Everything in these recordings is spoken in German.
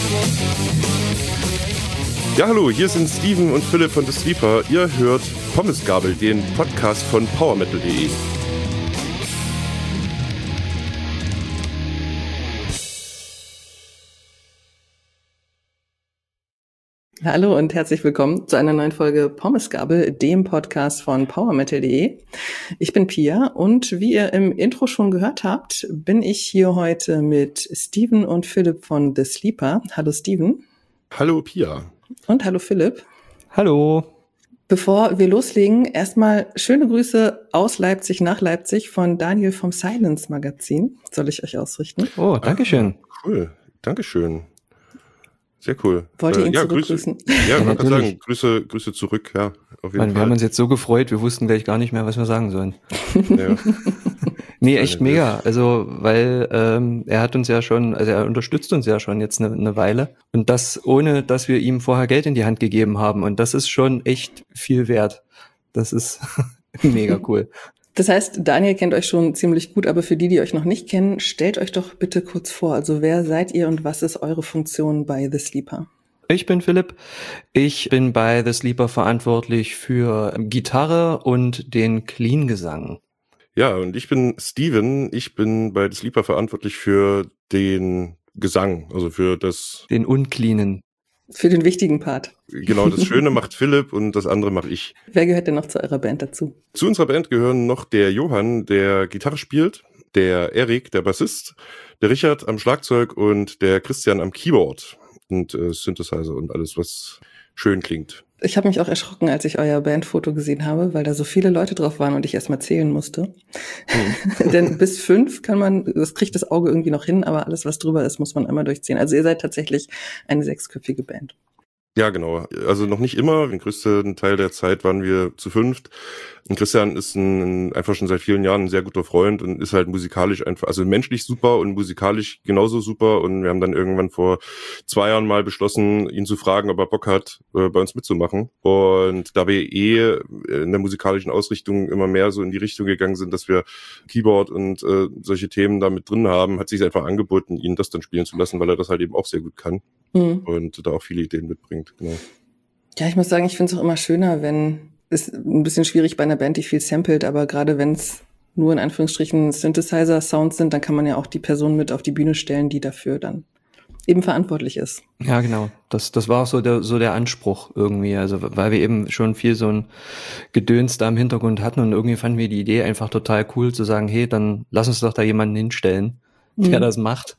Ja, hallo, hier sind Steven und Philipp von The Sleeper. Ihr hört Pommesgabel, den Podcast von PowerMetal.de. Hallo und herzlich willkommen zu einer neuen Folge Pommesgabel, dem Podcast von PowerMetal.de. Ich bin Pia und wie ihr im Intro schon gehört habt, bin ich hier heute mit Steven und Philipp von The Sleeper. Hallo Steven. Hallo Pia. Und hallo Philipp. Hallo. Bevor wir loslegen, erstmal schöne Grüße aus Leipzig nach Leipzig von Daniel vom Silence Magazin. Soll ich euch ausrichten? Oh, dankeschön. Cool, dankeschön. Sehr cool. Wollt ihr ihn zurückgrüßen? Ja, man kann sagen, Grüße zurück, ja, auf jeden Fall. Wir haben uns jetzt so gefreut, wir wussten gleich gar nicht mehr, was wir sagen sollen. Ja. Nee, echt mega. Also, weil er hat uns ja schon, also er unterstützt uns ja schon jetzt eine Weile. Und das ohne, dass wir ihm vorher Geld in die Hand gegeben haben. Und das ist schon echt viel wert. Das ist mega cool. Das heißt, Daniel kennt euch schon ziemlich gut, aber für die euch noch nicht kennen, stellt euch doch bitte kurz vor. Also wer seid ihr und was ist eure Funktion bei The Sleeper? Ich bin Philipp. Ich bin bei The Sleeper verantwortlich für Gitarre und den Clean-Gesang. Ja, und ich bin Steven. Ich bin bei The Sleeper verantwortlich für den Gesang, also für das... Den uncleanen. Für den wichtigen Part. Genau, das Schöne macht Philipp und das andere mache ich. Wer gehört denn noch zu eurer Band dazu? Zu unserer Band gehören noch der Johann, der Gitarre spielt, der Erik, der Bassist, der Richard am Schlagzeug und der Christian am Keyboard und Synthesizer und alles, was schön klingt. Ich habe mich auch erschrocken, als ich euer Bandfoto gesehen habe, weil da so viele Leute drauf waren und ich erst mal zählen musste. Denn bis 5 kann man, das kriegt das Auge irgendwie noch hin, aber alles, was drüber ist, muss man einmal durchziehen. Also ihr seid tatsächlich eine 6-köpfige Band. Ja, genau. Also noch nicht immer. Den größten Teil der Zeit waren wir zu 5. Und Christian ist einfach schon seit vielen Jahren ein sehr guter Freund und ist halt musikalisch einfach, also menschlich super und musikalisch genauso super. Und wir haben dann irgendwann vor 2 Jahren mal beschlossen, ihn zu fragen, ob er Bock hat, bei uns mitzumachen. Und da wir in der musikalischen Ausrichtung immer mehr so in die Richtung gegangen sind, dass wir Keyboard und solche Themen da mit drin haben, hat sich einfach angeboten, ihn das dann spielen zu lassen, weil er das halt eben auch sehr gut kann. Und da auch viele Ideen mitbringt, genau. Ja, ich muss sagen, ich finde es auch immer schöner, wenn es ein bisschen schwierig bei einer Band, die viel samplet, aber gerade wenn es nur in Anführungsstrichen Synthesizer-Sounds sind, dann kann man ja auch die Person mit auf die Bühne stellen, die dafür dann eben verantwortlich ist. Ja, genau. Das war auch so der Anspruch irgendwie, also weil wir eben schon viel so ein Gedöns da im Hintergrund hatten und irgendwie fanden wir die Idee einfach total cool zu sagen, hey, dann lass uns doch da jemanden hinstellen, der das macht.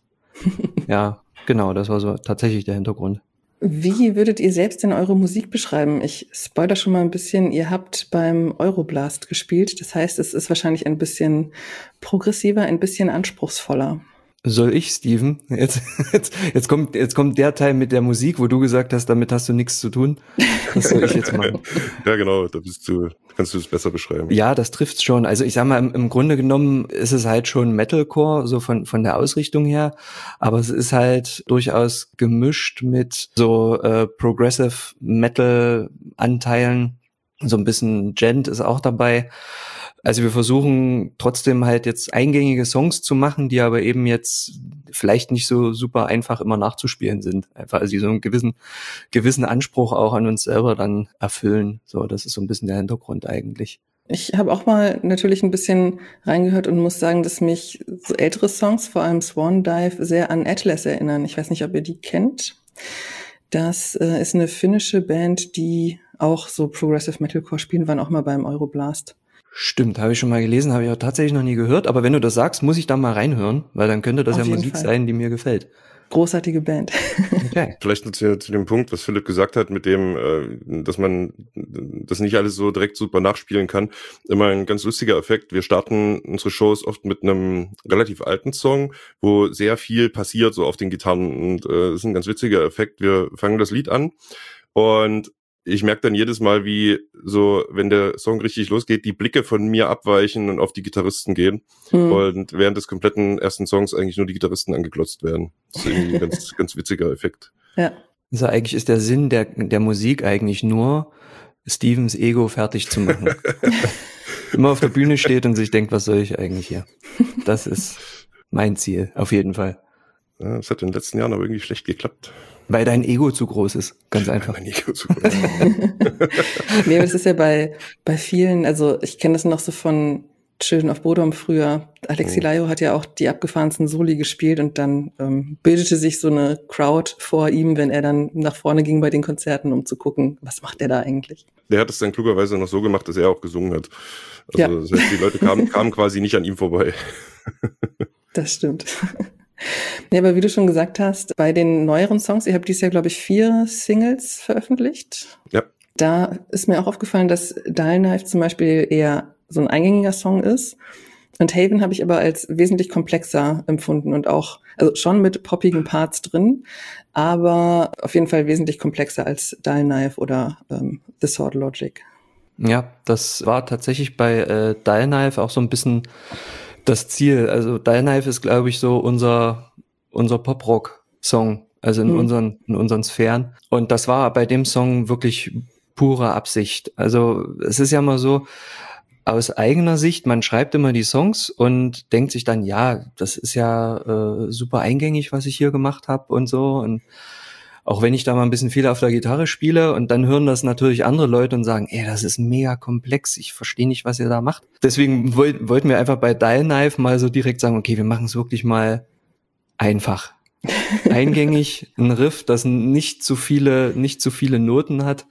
Ja. Genau, das war so tatsächlich der Hintergrund. Wie würdet ihr selbst denn eure Musik beschreiben? Ich spoilere schon mal ein bisschen, ihr habt beim Euroblast gespielt. Das heißt, es ist wahrscheinlich ein bisschen progressiver, ein bisschen anspruchsvoller. Soll ich, Steven? Jetzt kommt der Teil mit der Musik, wo du gesagt hast, damit hast du nichts zu tun. Das soll ich jetzt machen. Ja, genau, kannst du es besser beschreiben. Ja, das trifft's schon. Also ich sag mal, im Grunde genommen ist es halt schon Metalcore, so von der Ausrichtung her. Aber es ist halt durchaus gemischt mit so Progressive Metal Anteilen. So ein bisschen Gent ist auch dabei. Also wir versuchen trotzdem halt jetzt eingängige Songs zu machen, die aber eben jetzt vielleicht nicht so super einfach immer nachzuspielen sind. Einfach also die so einen gewissen Anspruch auch an uns selber dann erfüllen. So, das ist so ein bisschen der Hintergrund eigentlich. Ich habe auch mal natürlich ein bisschen reingehört und muss sagen, dass mich so ältere Songs, vor allem Swan Dive, sehr an Atlas erinnern. Ich weiß nicht, ob ihr die kennt. Das ist eine finnische Band, die auch so Progressive Metalcore spielen, waren auch mal beim Euroblast. Stimmt, habe ich schon mal gelesen, habe ich auch tatsächlich noch nie gehört. Aber wenn du das sagst, muss ich da mal reinhören, weil dann könnte das ja Musik sein, die mir gefällt. Großartige Band. Okay. Vielleicht noch zu dem Punkt, was Philipp gesagt hat, mit dem, dass man das nicht alles so direkt super nachspielen kann. Immer ein ganz lustiger Effekt. Wir starten unsere Shows oft mit einem relativ alten Song, wo sehr viel passiert so auf den Gitarren. Und das ist ein ganz witziger Effekt. Wir fangen das Lied an und ich merke dann jedes Mal, wie so, wenn der Song richtig losgeht, die Blicke von mir abweichen und auf die Gitarristen gehen. Und während des kompletten ersten Songs eigentlich nur die Gitarristen angeglotzt werden. Das ist irgendwie ein ganz, ganz witziger Effekt. Ja. Also eigentlich ist der Sinn der Musik eigentlich nur, Stevens Ego fertig zu machen. Immer auf der Bühne steht und sich denkt, was soll ich eigentlich hier? Das ist mein Ziel, auf jeden Fall. Ja, das hat in den letzten Jahren aber irgendwie schlecht geklappt. Weil dein Ego zu groß ist, ganz einfach. Mein Ego zu groß. Nee, aber das ist ja bei vielen, also ich kenne das noch so von Children of Bodom früher. Alexi Laiho hat ja auch die abgefahrensten Soli gespielt und dann bildete sich so eine Crowd vor ihm, wenn er dann nach vorne ging bei den Konzerten, um zu gucken, was macht der da eigentlich. Der hat es dann klugerweise noch so gemacht, dass er auch gesungen hat. Also Ja. Das heißt, die Leute kamen quasi nicht an ihm vorbei. Das stimmt. Ja, aber wie du schon gesagt hast, bei den neueren Songs, ihr habt dieses Jahr, glaube ich, 4 Singles veröffentlicht. Ja. Da ist mir auch aufgefallen, dass Dial Knife zum Beispiel eher so ein eingängiger Song ist. Und Haven habe ich aber als wesentlich komplexer empfunden und auch, also schon mit poppigen Parts drin, aber auf jeden Fall wesentlich komplexer als Dial Knife oder The Sword Logic. Ja, das war tatsächlich bei Dial Knife auch so ein bisschen das Ziel. Also Dial Knife ist, glaube ich, so unser Pop-Rock-Song, also in unseren Sphären. Und das war bei dem Song wirklich pure Absicht. Also es ist ja immer so, aus eigener Sicht, man schreibt immer die Songs und denkt sich dann, ja, das ist ja super eingängig, was ich hier gemacht habe und so. Und auch wenn ich da mal ein bisschen viel auf der Gitarre spiele und dann hören das natürlich andere Leute und sagen, das ist mega komplex, ich verstehe nicht, was ihr da macht. Deswegen wollten wir einfach bei Dial Knife mal so direkt sagen, okay, wir machen es wirklich mal einfach. Eingängig, ein Riff, das nicht zu viele Noten hat.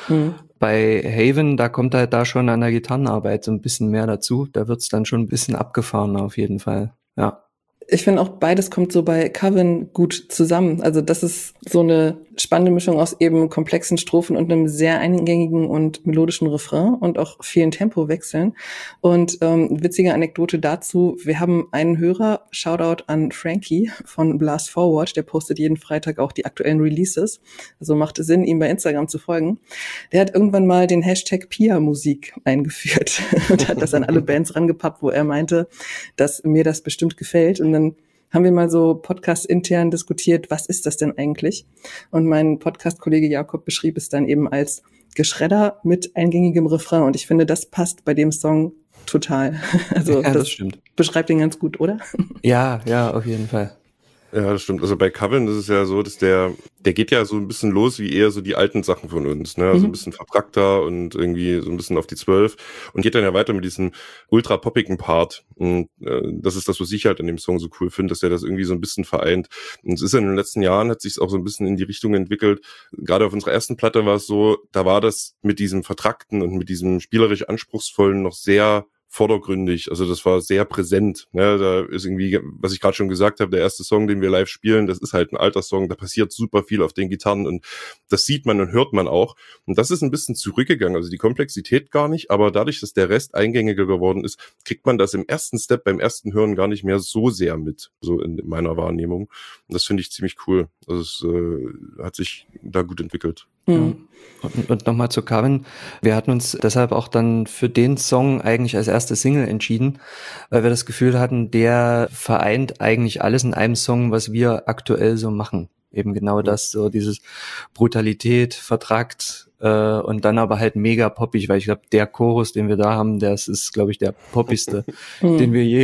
Bei Haven, da kommt halt da schon an der Gitarrenarbeit so ein bisschen mehr dazu. Da wird's dann schon ein bisschen abgefahrener auf jeden Fall. Ja. Ich finde auch beides kommt so bei Coven gut zusammen. Also das ist so eine spannende Mischung aus eben komplexen Strophen und einem sehr eingängigen und melodischen Refrain und auch vielen Tempowechseln. Und witzige Anekdote dazu, wir haben einen Hörer, Shoutout an Frankie von Blast Forward, der postet jeden Freitag auch die aktuellen Releases. Also macht es Sinn, ihm bei Instagram zu folgen. Der hat irgendwann mal den Hashtag Pia-Musik eingeführt und hat das an alle Bands rangepappt, wo er meinte, dass mir das bestimmt gefällt. Und dann haben wir mal so Podcast intern diskutiert, was ist das denn eigentlich? Und mein Podcast-Kollege Jakob beschrieb es dann eben als Geschredder mit eingängigem Refrain. Und ich finde, das passt bei dem Song total. Also ja, das stimmt. Beschreibt ihn ganz gut, oder? Ja, auf jeden Fall. Ja, das stimmt. Also bei Coven ist es ja so, dass der geht ja so ein bisschen los wie eher so die alten Sachen von uns, ne? Also ein bisschen verbrackter und irgendwie so ein bisschen auf die 12 und geht dann ja weiter mit diesem ultra poppigen Part. Und das ist das, was ich halt an dem Song so cool finde, dass er das irgendwie so ein bisschen vereint. Und es ist ja in den letzten Jahren, hat sich auch so ein bisschen in die Richtung entwickelt. Gerade auf unserer ersten Platte war es so, da war das mit diesem Vertrackten und mit diesem spielerisch Anspruchsvollen noch sehr vordergründig, also das war sehr präsent. Ne? Da ist irgendwie, was ich gerade schon gesagt habe, der erste Song, den wir live spielen, das ist halt ein alter Song, da passiert super viel auf den Gitarren und das sieht man und hört man auch. Und das ist ein bisschen zurückgegangen, also die Komplexität gar nicht, aber dadurch, dass der Rest eingängiger geworden ist, kriegt man das im ersten Step, beim ersten Hören gar nicht mehr so sehr mit, so in meiner Wahrnehmung. Und das finde ich ziemlich cool. Also es hat sich da gut entwickelt. Ja. Und nochmal zu Coven. Wir hatten uns deshalb auch dann für den Song eigentlich als erste Single entschieden, weil wir das Gefühl hatten, der vereint eigentlich alles in einem Song, was wir aktuell so machen. Eben genau das, so dieses Brutalität, vertrackt und dann aber halt mega poppig, weil ich glaube, der Chorus, den wir da haben, das ist, glaube ich, der poppigste, den wir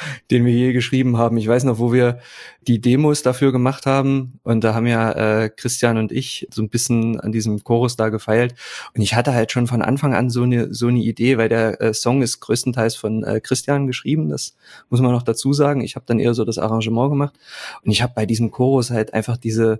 je geschrieben haben. Ich weiß noch, wo wir die Demos dafür gemacht haben und da haben ja Christian und ich so ein bisschen an diesem Chorus da gefeilt und ich hatte halt schon von Anfang an so eine Idee, weil der Song ist größtenteils von Christian geschrieben, das muss man noch dazu sagen. Ich habe dann eher so das Arrangement gemacht und ich habe bei diesem Chorus halt einfach diese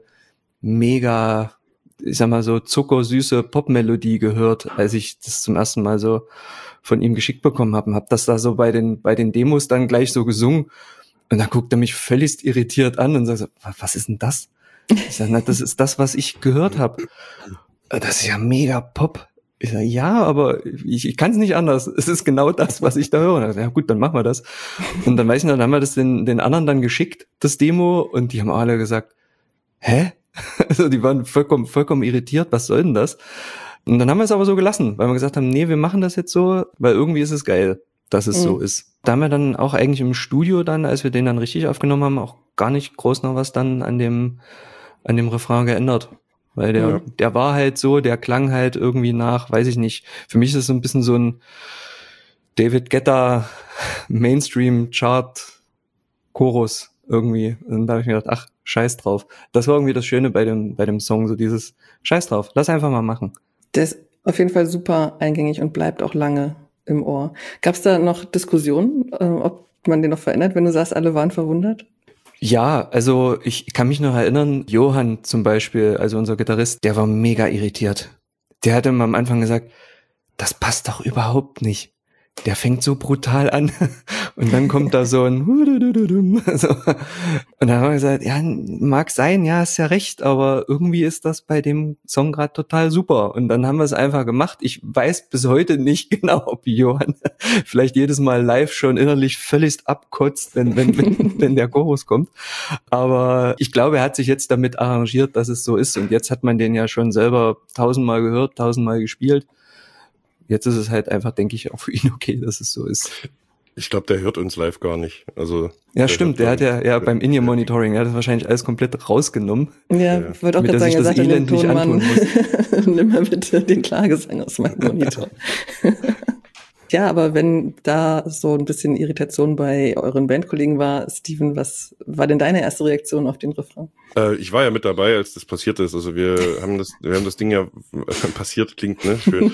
mega, ich sag mal so, zuckersüße Popmelodie gehört, als ich das zum ersten Mal so von ihm geschickt bekommen habe und habe das da so bei den Demos dann gleich so gesungen und dann guckt er mich völlig irritiert an und sagt so, was ist denn das? Ich sage, na, das ist das, was ich gehört habe. Das ist ja mega Pop. Ich sage, ja, aber ich kann es nicht anders. Es ist genau das, was ich da höre. Und ich sage, ja gut, dann machen wir das. Und dann weiß ich noch, dann haben wir das den anderen dann geschickt, das Demo, und die haben alle gesagt, hä? Also die waren vollkommen irritiert, was soll denn das? Und dann haben wir es aber so gelassen, weil wir gesagt haben, nee, wir machen das jetzt so, weil irgendwie ist es geil, dass es so ist. Da haben wir dann auch eigentlich im Studio dann, als wir den dann richtig aufgenommen haben, auch gar nicht groß noch was dann an dem Refrain geändert. Weil der war halt so, der klang halt irgendwie nach, weiß ich nicht. Für mich ist es so ein bisschen so ein David Guetta Mainstream-Chart-Chorus irgendwie. Und da habe ich mir gedacht, ach, scheiß drauf. Das war irgendwie das Schöne bei dem Song, so dieses scheiß drauf, lass einfach mal machen. Der ist auf jeden Fall super eingängig und bleibt auch lange im Ohr. Gab es da noch Diskussionen, ob man den noch verändert, wenn du sagst, alle waren verwundert? Ja, also ich kann mich noch erinnern, Johann zum Beispiel, also unser Gitarrist, der war mega irritiert. Der hatte mal am Anfang gesagt, das passt doch überhaupt nicht. Der fängt so brutal an und dann kommt da so ein so. Und dann haben wir gesagt, ja, mag sein, ja, ist ja recht, aber irgendwie ist das bei dem Song gerade total super. Und dann haben wir es einfach gemacht. Ich weiß bis heute nicht genau, ob Johann vielleicht jedes Mal live schon innerlich völlig abkotzt, wenn der Chorus kommt. Aber ich glaube, er hat sich jetzt damit arrangiert, dass es so ist. Und jetzt hat man den ja schon selber 1000-mal gehört, 1000-mal gespielt. Jetzt ist es halt einfach, denke ich, auch für ihn okay, dass es so ist. Ich glaube, der hört uns live gar nicht. Also ja, stimmt. Der hat ja beim In-Ear-Monitoring, er hat das wahrscheinlich alles komplett rausgenommen. Ja, ich wollte auch gerade sagen, er sagt an den Tonmann, nimm mal bitte den Klagesang aus meinem Monitor. Ja, aber wenn da so ein bisschen Irritation bei euren Bandkollegen war, Steven, was war denn deine erste Reaktion auf den Refrain? Ich war ja mit dabei, als das passiert ist. Also wir haben das Ding ja passiert, klingt, ne? Schön.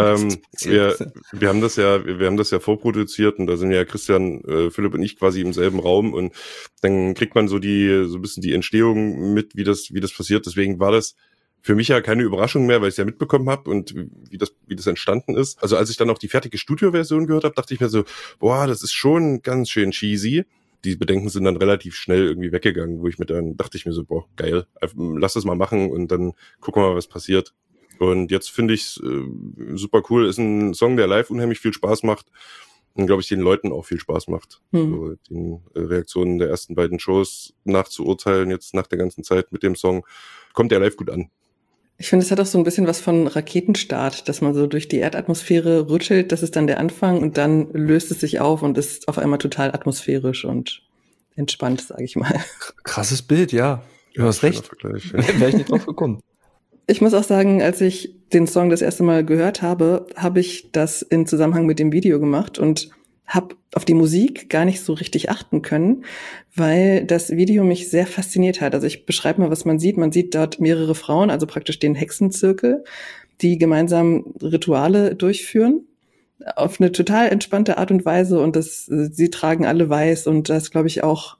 Wir haben das ja vorproduziert und da sind ja Christian, Philipp und ich quasi im selben Raum und dann kriegt man so ein bisschen die Entstehung mit, wie das passiert. Deswegen war das für mich ja keine Überraschung mehr, weil ich es ja mitbekommen habe und wie das entstanden ist. Also als ich dann auch die fertige Studioversion gehört habe, dachte ich mir so, boah, das ist schon ganz schön cheesy. Die Bedenken sind dann relativ schnell irgendwie weggegangen, dachte ich mir so, boah, geil, lass das mal machen und dann gucken wir mal, was passiert. Und jetzt finde ich es super cool. Ist ein Song, der live unheimlich viel Spaß macht und, glaube ich, den Leuten auch viel Spaß macht. So, den Reaktionen der ersten beiden Shows nachzuurteilen, jetzt nach der ganzen Zeit mit dem Song, kommt der live gut an. Ich finde, es hat auch so ein bisschen was von Raketenstart, dass man so durch die Erdatmosphäre rüttelt, das ist dann der Anfang und dann löst es sich auf und ist auf einmal total atmosphärisch und entspannt, sage ich mal. Krasses Bild, ja. Du hast recht. Wäre ich nicht drauf gekommen. Ich muss auch sagen, als ich den Song das erste Mal gehört habe, habe ich das in Zusammenhang mit dem Video gemacht und habe auf die Musik gar nicht so richtig achten können, weil das Video mich sehr fasziniert hat. Also ich beschreibe mal, was man sieht. Man sieht dort mehrere Frauen, also praktisch den Hexenzirkel, die gemeinsam Rituale durchführen auf eine total entspannte Art und Weise und sie tragen alle weiß und das glaube ich auch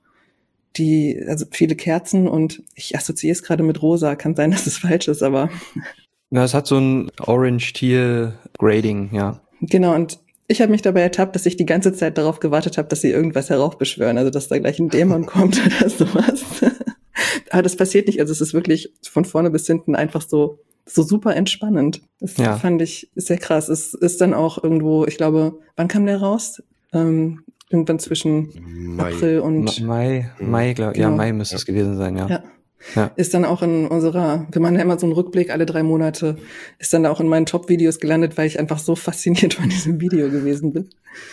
also viele Kerzen und ich assoziiere es gerade mit rosa. Kann sein, dass es falsch ist, aber ja, es hat so ein Orange-Teal-Grading, ja. Genau, und ich habe mich dabei ertappt, dass ich die ganze Zeit darauf gewartet habe, dass sie irgendwas heraufbeschwören, also dass da gleich ein Dämon kommt oder sowas. Aber das passiert nicht, also es ist wirklich von vorne bis hinten einfach so super entspannend. Das fand ich sehr krass. Es ist dann auch irgendwo, ich glaube, wann kam der raus? Irgendwann zwischen April und Mai, glaube ich. Genau. Ja, Mai müsste es gewesen sein, ja. Ja. Ist dann auch in wir machen ja immer so einen Rückblick alle 3 Monate, ist dann auch in meinen Top-Videos gelandet, weil ich einfach so fasziniert von diesem Video gewesen bin.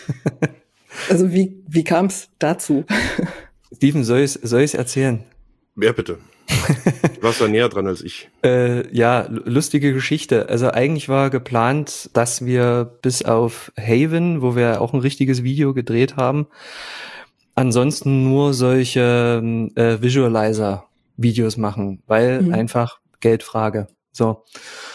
Also wie kam es dazu? Steven, soll ich's erzählen? Ja, bitte. Du warst da näher dran als ich. Ja, lustige Geschichte. Also eigentlich war geplant, dass wir bis auf Haven, wo wir auch ein richtiges Video gedreht haben, ansonsten nur solche Visualizer-Videos machen, weil einfach Geldfrage. So.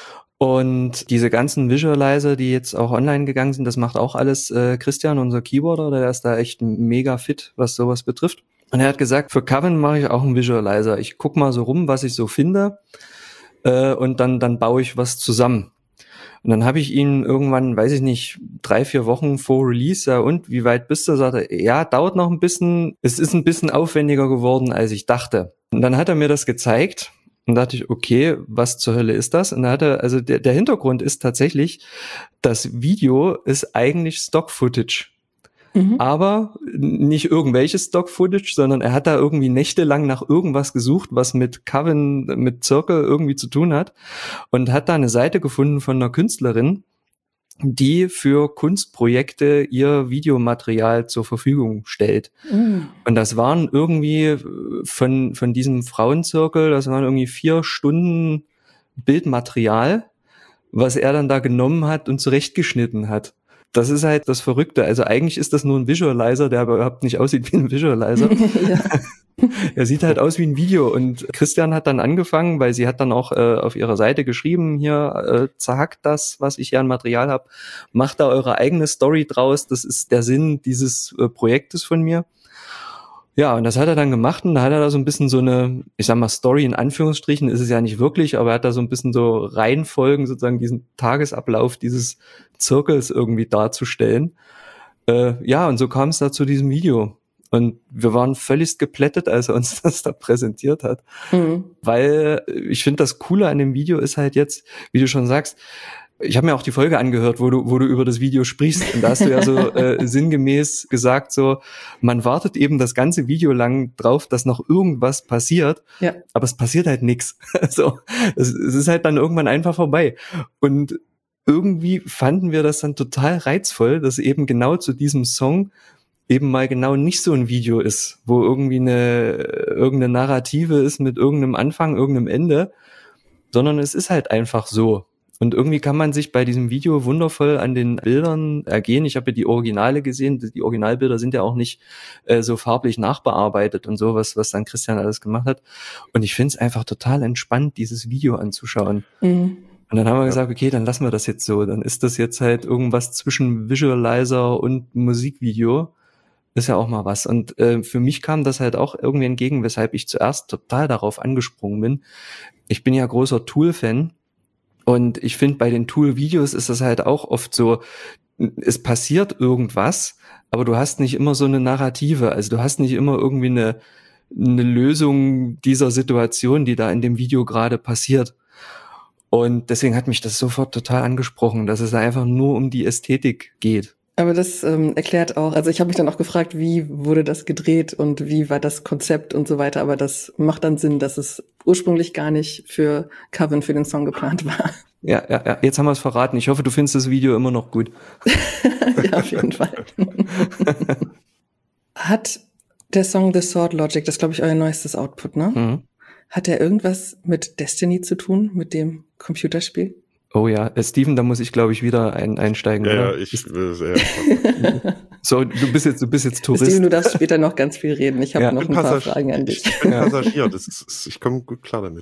Und diese ganzen Visualizer, die jetzt auch online gegangen sind, das macht auch alles Christian, unser Keyboarder, der ist da echt mega fit, was sowas betrifft. Und er hat gesagt, für Coven mache ich auch einen Visualizer. Ich guck mal so rum, was ich so finde, und dann baue ich was zusammen. Und dann habe ich ihn irgendwann, weiß ich nicht, 3-4 Wochen vor Release, ja, und wie weit bist du? Sagte er, ja, dauert noch ein bisschen, es ist ein bisschen aufwendiger geworden, als ich dachte. Und dann hat er mir das gezeigt und dachte ich, okay, was zur Hölle ist das? Und da hat er, also der Hintergrund ist tatsächlich, das Video ist eigentlich Stock-Footage. Aber nicht irgendwelches Stock-Footage, sondern er hat da irgendwie nächtelang nach irgendwas gesucht, was mit Coven, mit Circle irgendwie zu tun hat und hat da eine Seite gefunden von einer Künstlerin, die für Kunstprojekte ihr Videomaterial zur Verfügung stellt. Und das waren irgendwie von diesem Frauenzirkel, das waren irgendwie 4 Stunden Bildmaterial, was er dann da genommen hat und zurechtgeschnitten hat. Das ist halt das Verrückte. Also eigentlich ist das nur ein Visualizer, der aber überhaupt nicht aussieht wie ein Visualizer. Ja. Er sieht halt aus wie ein Video und Christian hat dann angefangen, weil sie hat dann auch auf ihrer Seite geschrieben, hier zerhackt das, was ich hier an Material habe, macht da eure eigene Story draus, das ist der Sinn dieses Projektes von mir. Ja, und das hat er dann gemacht und da hat er da so ein bisschen so eine, ich sag mal Story in Anführungsstrichen, ist es ja nicht wirklich, aber er hat da so ein bisschen so Reihenfolgen, sozusagen diesen Tagesablauf dieses Zirkels irgendwie darzustellen. Ja, und so kam es da zu diesem Video. Und wir waren völlig geplättet, als er uns das da präsentiert hat. Weil ich finde, das Coole an dem Video ist halt jetzt, wie du schon sagst, ich habe mir auch die Folge angehört, wo du über das Video sprichst. Und da hast du ja so sinngemäß gesagt, so man wartet eben das ganze Video lang drauf, dass noch irgendwas passiert. Ja. Aber es passiert halt nichts. So, es ist halt dann irgendwann einfach vorbei. Und irgendwie fanden wir das dann total reizvoll, dass eben genau zu diesem Song eben mal genau nicht so ein Video ist, wo irgendwie irgendeine Narrative ist mit irgendeinem Anfang, irgendeinem Ende, sondern es ist halt einfach so. Und irgendwie kann man sich bei diesem Video wundervoll an den Bildern ergehen. Ich habe ja die Originale gesehen. Die Originalbilder sind ja auch nicht so farblich nachbearbeitet und so, was dann Christian alles gemacht hat. Und ich finde es einfach total entspannt, dieses Video anzuschauen. Mhm. Und dann haben wir gesagt, okay, dann lassen wir das jetzt so. Dann ist das jetzt halt irgendwas zwischen Visualizer und Musikvideo. Ist ja auch mal was. Und für mich kam das halt auch irgendwie entgegen, weshalb ich zuerst total darauf angesprungen bin. Ich bin ja großer Tool-Fan und ich finde, bei den Tool-Videos ist das halt auch oft so, es passiert irgendwas, aber du hast nicht immer so eine Narrative. Also du hast nicht immer irgendwie eine Lösung dieser Situation, die da in dem Video gerade passiert. Und deswegen hat mich das sofort total angesprochen, dass es einfach nur um die Ästhetik geht. Aber das erklärt auch, also ich habe mich dann auch gefragt, wie wurde das gedreht und wie war das Konzept und so weiter, aber das macht dann Sinn, dass es ursprünglich gar nicht für Coven für den Song geplant war. Ja, jetzt haben wir es verraten. Ich hoffe, du findest das Video immer noch gut. Ja, auf jeden Fall. Hat der Song The Sword Logic, das ist, glaube ich, euer neuestes Output, ne? Mhm. Hat der irgendwas mit Destiny zu tun, mit dem Computerspiel? Oh ja, Steven, da muss ich, glaube ich, wieder einsteigen. Ja, oder? Ich will sehr. So, du bist jetzt Tourist. Steven, du darfst später noch ganz viel reden. Ich habe noch ein paar Fragen an dich. Ich bin Passagier, ich komme gut klar damit.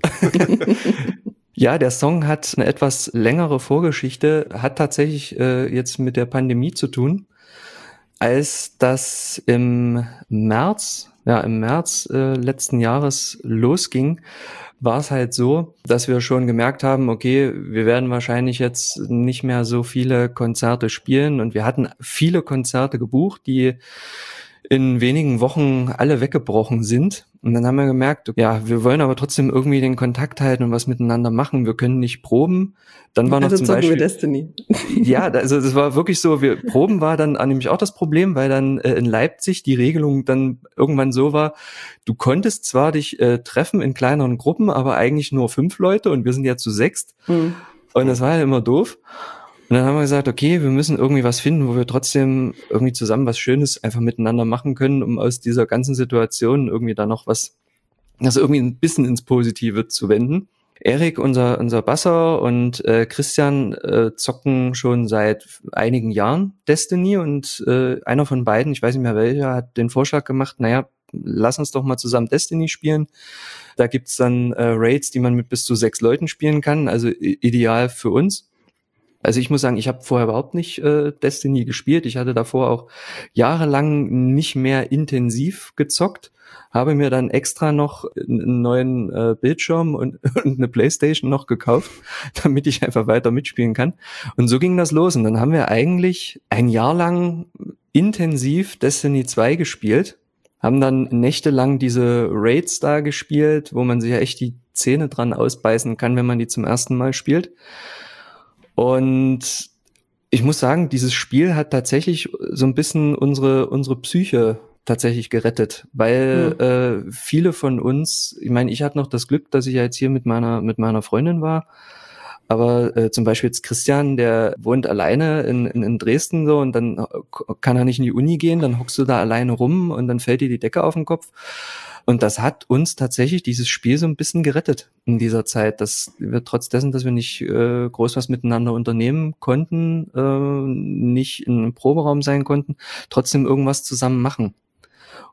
Ja, der Song hat eine etwas längere Vorgeschichte, hat tatsächlich jetzt mit der Pandemie zu tun. Als das im März letzten Jahres losging, war es halt so, dass wir schon gemerkt haben, okay, wir werden wahrscheinlich jetzt nicht mehr so viele Konzerte spielen und wir hatten viele Konzerte gebucht, die in wenigen Wochen alle weggebrochen sind. Und dann haben wir gemerkt, ja, wir wollen aber trotzdem irgendwie den Kontakt halten und was miteinander machen. Wir können nicht proben. Dann war noch zum Beispiel Destiny. Ja, also das war wirklich so, Proben war dann nämlich auch das Problem, weil dann in Leipzig die Regelung dann irgendwann so war, du konntest zwar dich treffen in kleineren Gruppen, aber eigentlich nur 5 Leute und wir sind ja zu 6. Und das war ja immer doof. Und dann haben wir gesagt, okay, wir müssen irgendwie was finden, wo wir trotzdem irgendwie zusammen was Schönes einfach miteinander machen können, um aus dieser ganzen Situation irgendwie da noch was, also irgendwie ein bisschen ins Positive zu wenden. Erik, unser Basser, und Christian zocken schon seit einigen Jahren Destiny und einer von beiden, ich weiß nicht mehr welcher, hat den Vorschlag gemacht, naja, lass uns doch mal zusammen Destiny spielen. Da gibt's dann Raids, die man mit bis zu 6 Leuten spielen kann, also ideal für uns. Also ich muss sagen, ich habe vorher überhaupt nicht Destiny gespielt. Ich hatte davor auch jahrelang nicht mehr intensiv gezockt, habe mir dann extra noch einen neuen Bildschirm und eine Playstation noch gekauft, damit ich einfach weiter mitspielen kann. Und so ging das los. Und dann haben wir eigentlich ein Jahr lang intensiv Destiny 2 gespielt, haben dann nächtelang diese Raids da gespielt, wo man sich ja echt die Zähne dran ausbeißen kann, wenn man die zum ersten Mal spielt. Und ich muss sagen, dieses Spiel hat tatsächlich so ein bisschen unsere Psyche tatsächlich gerettet, weil viele von uns, ich meine, ich hatte noch das Glück, dass ich ja jetzt hier mit meiner Freundin war, aber zum Beispiel jetzt Christian, der wohnt alleine in Dresden so und dann kann er nicht in die Uni gehen, dann hockst du da alleine rum und dann fällt dir die Decke auf den Kopf. Und das hat uns tatsächlich dieses Spiel so ein bisschen gerettet in dieser Zeit, dass wir trotz dessen, dass wir nicht groß was miteinander unternehmen konnten, nicht in einem Proberaum sein konnten, trotzdem irgendwas zusammen machen.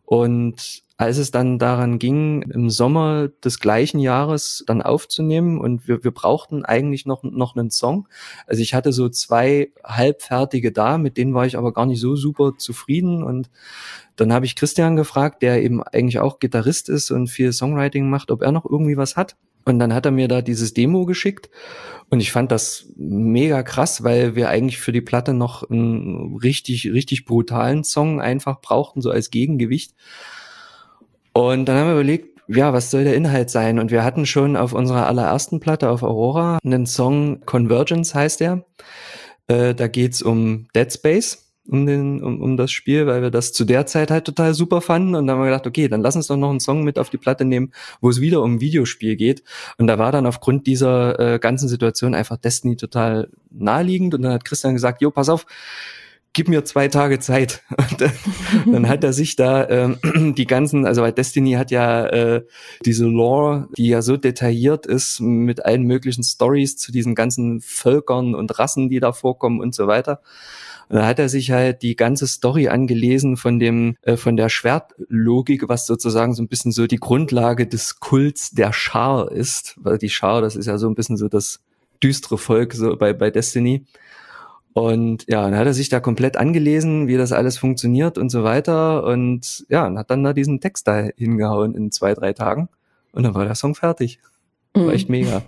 Und als es dann daran ging, im Sommer des gleichen Jahres dann aufzunehmen und wir brauchten eigentlich noch einen Song. Also ich hatte so 2 halbfertige da, mit denen war ich aber gar nicht so super zufrieden. Und dann habe ich Christian gefragt, der eben eigentlich auch Gitarrist ist und viel Songwriting macht, ob er noch irgendwie was hat. Und dann hat er mir da dieses Demo geschickt und ich fand das mega krass, weil wir eigentlich für die Platte noch einen richtig, richtig brutalen Song einfach brauchten, so als Gegengewicht. Und dann haben wir überlegt, ja, was soll der Inhalt sein? Und wir hatten schon auf unserer allerersten Platte auf Aurora einen Song, Convergence heißt der. Da geht's um Dead Space, um das Spiel, weil wir das zu der Zeit halt total super fanden. Und dann haben wir gedacht, okay, dann lass uns doch noch einen Song mit auf die Platte nehmen, wo es wieder um ein Videospiel geht. Und da war dann aufgrund dieser ganzen Situation einfach Destiny total naheliegend. Und dann hat Christian gesagt, jo, pass auf, gib mir 2 Tage Zeit. Und dann hat er sich da die ganzen, also weil Destiny hat ja diese Lore, die ja so detailliert ist mit allen möglichen Stories zu diesen ganzen Völkern und Rassen, die da vorkommen und so weiter. Und da hat er sich halt die ganze Story angelesen von der Schwertlogik, was sozusagen so ein bisschen so die Grundlage des Kults der Schar ist. Weil die Schar, das ist ja so ein bisschen so das düstere Volk so bei Destiny. Und ja, dann hat er sich da komplett angelesen, wie das alles funktioniert und so weiter. Und ja, und hat dann da diesen Text da hingehauen in 2, 3 Tagen. Und dann war der Song fertig. War echt mega.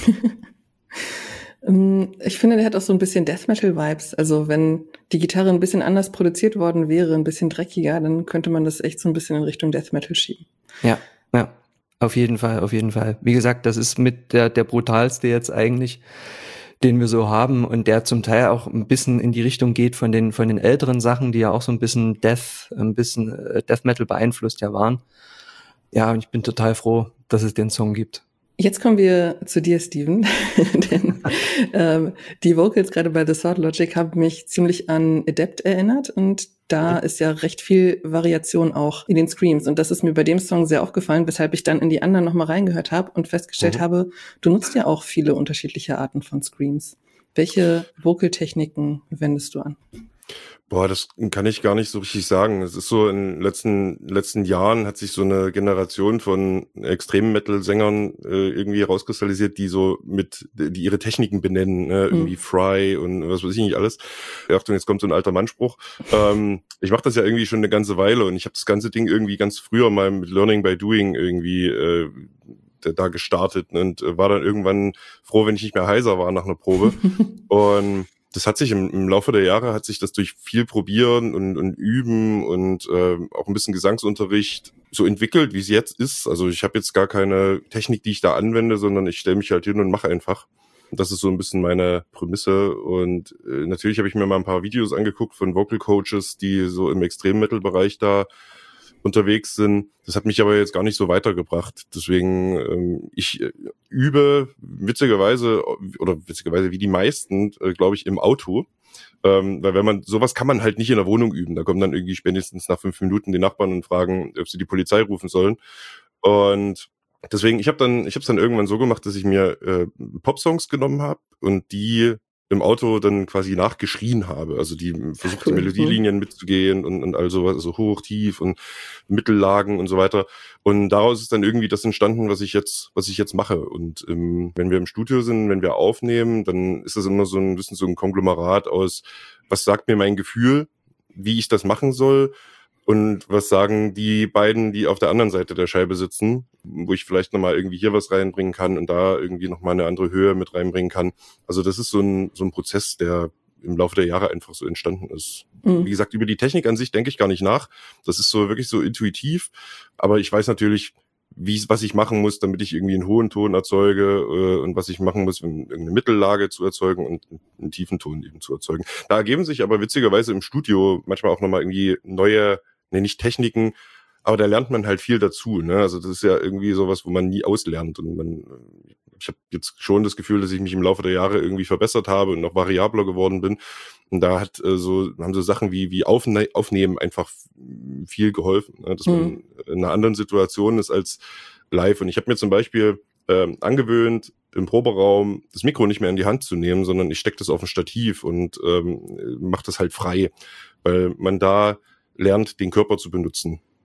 Ich finde, der hat auch so ein bisschen Death Metal Vibes. Also wenn die Gitarre ein bisschen anders produziert worden wäre, ein bisschen dreckiger, dann könnte man das echt so ein bisschen in Richtung Death Metal schieben. Ja. Auf jeden Fall. Wie gesagt, das ist mit der brutalste jetzt eigentlich, den wir so haben und der zum Teil auch ein bisschen in die Richtung geht von den älteren Sachen, die ja auch so ein bisschen Death Metal beeinflusst ja waren. Ja, und ich bin total froh, dass es den Song gibt. Jetzt kommen wir zu dir, Steven, denn die Vocals gerade bei The Sword Logic haben mich ziemlich an Adept erinnert und da ist ja recht viel Variation auch in den Screams und das ist mir bei dem Song sehr aufgefallen, weshalb ich dann in die anderen nochmal reingehört habe und festgestellt habe, du nutzt ja auch viele unterschiedliche Arten von Screams. Welche Vocaltechniken wendest du an? Boah, das kann ich gar nicht so richtig sagen. Es ist so, in den letzten Jahren hat sich so eine Generation von Extrem-Metal-Sängern irgendwie rauskristallisiert, die ihre Techniken benennen, irgendwie Fry und was weiß ich nicht alles. Achtung, jetzt kommt so ein alter Mannspruch. Ich mache das ja irgendwie schon eine ganze Weile und ich habe das ganze Ding irgendwie ganz früher mal mit Learning by Doing irgendwie da gestartet und war dann irgendwann froh, wenn ich nicht mehr heiser war nach einer Probe. Und das hat sich im Laufe der Jahre hat sich das durch viel Probieren und Üben und auch ein bisschen Gesangsunterricht so entwickelt, wie es jetzt ist. Also ich habe jetzt gar keine Technik, die ich da anwende, sondern ich stelle mich halt hin und mache einfach. Das ist so ein bisschen meine Prämisse. Und natürlich habe ich mir mal ein paar Videos angeguckt von Vocal Coaches, die so im Extrem-Metal-Bereich da unterwegs sind. Das hat mich aber jetzt gar nicht so weitergebracht. Deswegen, ich übe witzigerweise wie die meisten, glaube ich, im Auto. Weil sowas kann man halt nicht in der Wohnung üben. Da kommen dann irgendwie spätestens nach 5 Minuten die Nachbarn und fragen, ob sie die Polizei rufen sollen. Und deswegen, ich habe es dann irgendwann so gemacht, dass ich mir Popsongs genommen habe und die im Auto dann quasi nachgeschrien habe. Also die versucht, die Melodielinien mitzugehen und all sowas, also hoch, tief und Mittellagen und so weiter. Und daraus ist dann irgendwie das entstanden, was ich jetzt mache. Und wenn wir im Studio sind, wenn wir aufnehmen, dann ist das immer so ein bisschen so ein Konglomerat aus, was sagt mir mein Gefühl, wie ich das machen soll, und was sagen die beiden, die auf der anderen Seite der Scheibe sitzen, wo ich vielleicht nochmal irgendwie hier was reinbringen kann und da irgendwie nochmal eine andere Höhe mit reinbringen kann. Also das ist so ein Prozess, der im Laufe der Jahre einfach so entstanden ist. Wie gesagt, über die Technik an sich denke ich gar nicht nach. Das ist so wirklich so intuitiv. Aber ich weiß natürlich, was ich machen muss, damit ich irgendwie einen hohen Ton erzeuge und was ich machen muss, um eine Mittellage zu erzeugen und einen tiefen Ton eben zu erzeugen. Da ergeben sich aber witzigerweise im Studio manchmal auch nochmal irgendwie neue, nicht Techniken, aber da lernt man halt viel dazu, ne? Also das ist ja irgendwie sowas, wo man nie auslernt und ich habe jetzt schon das Gefühl, dass ich mich im Laufe der Jahre irgendwie verbessert habe und noch variabler geworden bin. Und da haben so Sachen wie Aufnehmen einfach viel geholfen, ne? Dass man in einer anderen Situation ist als live. Und ich habe mir zum Beispiel angewöhnt, im Proberaum das Mikro nicht mehr in die Hand zu nehmen, sondern ich stecke das auf ein Stativ und mache das halt frei, weil man da lernt, den Körper zu benutzen.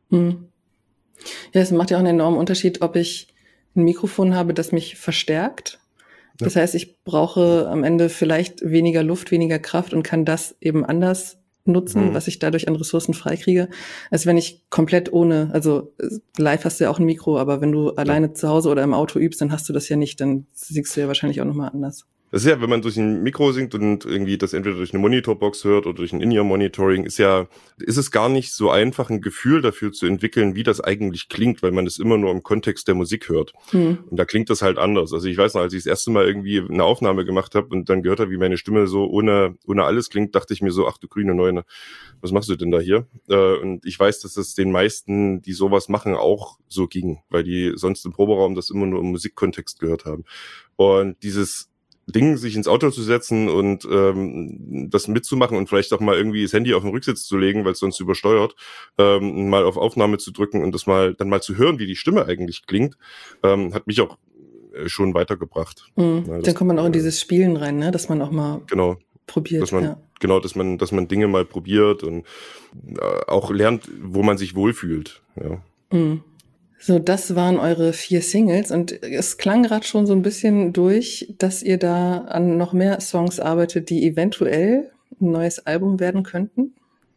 Hm. Ja, es macht ja auch einen enormen Unterschied, ob ich ein Mikrofon habe, das mich verstärkt. Das heißt, ich brauche am Ende vielleicht weniger Luft, weniger Kraft und kann das eben anders nutzen, was ich dadurch an Ressourcen freikriege, als wenn ich komplett ohne, also live hast du ja auch ein Mikro, aber wenn du alleine zu Hause oder im Auto übst, dann hast du das ja nicht, dann singst du ja wahrscheinlich auch nochmal anders. Das ist ja, wenn man durch ein Mikro singt und irgendwie das entweder durch eine Monitorbox hört oder durch ein In-Ear-Monitoring, ist es gar nicht so einfach, ein Gefühl dafür zu entwickeln, wie das eigentlich klingt, weil man es immer nur im Kontext der Musik hört. Und da klingt das halt anders. Also ich weiß noch, als ich das erste Mal irgendwie eine Aufnahme gemacht habe und dann gehört habe, wie meine Stimme so ohne alles klingt, dachte ich mir so, ach du grüne Neune, was machst du denn da hier? Und ich weiß, dass es den meisten, die sowas machen, auch so ging, weil die sonst im Proberaum das immer nur im Musikkontext gehört haben. Und dieses Ding, sich ins Auto zu setzen und das mitzumachen und vielleicht auch mal irgendwie das Handy auf den Rücksitz zu legen, weil es sonst übersteuert, mal auf Aufnahme zu drücken und dann mal zu hören, wie die Stimme eigentlich klingt, hat mich auch schon weitergebracht. Ja, dann kommt man auch in dieses Spielen rein, ne? Dass man auch mal probiert. Dass man Dinge mal probiert und auch lernt, wo man sich wohlfühlt. Ja. So, das waren eure 4 Singles und es klang gerade schon so ein bisschen durch, dass ihr da an noch mehr Songs arbeitet, die eventuell ein neues Album werden könnten.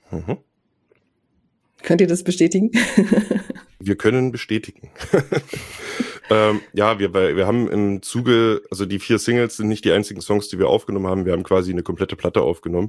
Könnt ihr das bestätigen? Wir können bestätigen. Ja, wir haben im Zuge, also die 4 Singles sind nicht die einzigen Songs, die wir aufgenommen haben. Wir haben quasi eine komplette Platte aufgenommen.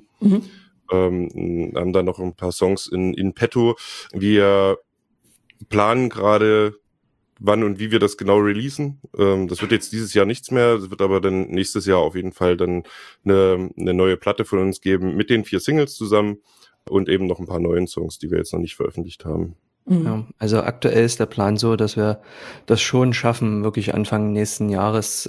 Haben da noch ein paar Songs in petto. Wir planen gerade, wann und wie wir das genau releasen. Das wird jetzt dieses Jahr nichts mehr, es wird aber dann nächstes Jahr auf jeden Fall dann eine neue Platte von uns geben mit den 4 Singles zusammen und eben noch ein paar neuen Songs, die wir jetzt noch nicht veröffentlicht haben. Ja, also aktuell ist der Plan so, dass wir das schon schaffen, wirklich Anfang nächsten Jahres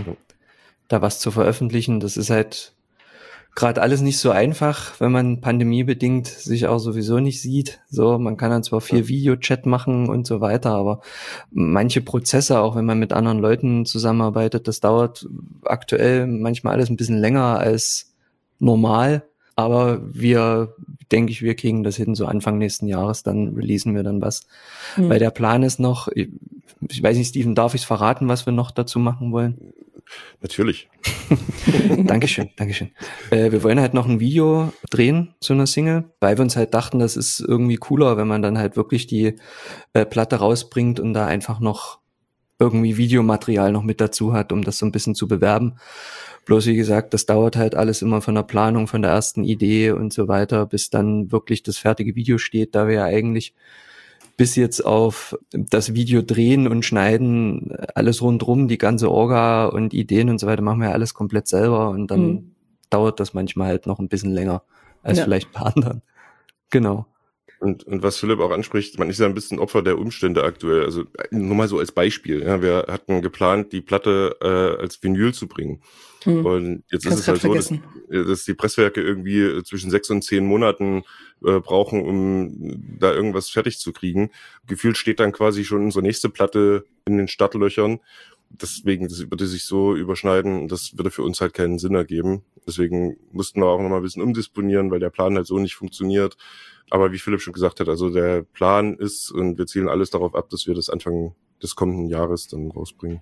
da was zu veröffentlichen. Das ist halt gerade alles nicht so einfach, wenn man pandemiebedingt sich auch sowieso nicht sieht. So, man kann dann zwar viel Videochat machen und so weiter, aber manche Prozesse, auch wenn man mit anderen Leuten zusammenarbeitet, das dauert aktuell manchmal alles ein bisschen länger als normal. Aber denke ich, wir kriegen das hin, so Anfang nächsten Jahres, dann releasen wir dann was. Weil der Plan ist noch, ich weiß nicht, Steven, darf ich es verraten, was wir noch dazu machen wollen? Natürlich. Dankeschön. Wir wollen halt noch ein Video drehen zu einer Single, weil wir uns halt dachten, das ist irgendwie cooler, wenn man dann halt wirklich die Platte rausbringt und da einfach noch irgendwie Videomaterial noch mit dazu hat, um das so ein bisschen zu bewerben. Bloß wie gesagt, das dauert halt alles immer von der Planung, von der ersten Idee und so weiter, bis dann wirklich das fertige Video steht, da wir ja eigentlich bis jetzt auf das Video drehen und schneiden, alles rundrum, die ganze Orga und Ideen und so weiter, machen wir ja alles komplett selber und dann dauert das manchmal halt noch ein bisschen länger als vielleicht ein paar anderen. Genau. Und was Philipp auch anspricht, man ist ja ein bisschen Opfer der Umstände aktuell. Also nur mal so als Beispiel. Ja, wir hatten geplant, die Platte als Vinyl zu bringen. Und jetzt ist es halt so, dass die Presswerke irgendwie zwischen 6 und 10 Monaten brauchen, um da irgendwas fertig zu kriegen. Gefühlt steht dann quasi schon unsere nächste Platte in den Startlöchern. Deswegen, das würde sich so überschneiden, das würde für uns halt keinen Sinn ergeben. Deswegen mussten wir auch noch mal ein bisschen umdisponieren, weil der Plan halt so nicht funktioniert. Aber wie Philipp schon gesagt hat, also der Plan ist, und wir zielen alles darauf ab, dass wir das Anfang des kommenden Jahres dann rausbringen.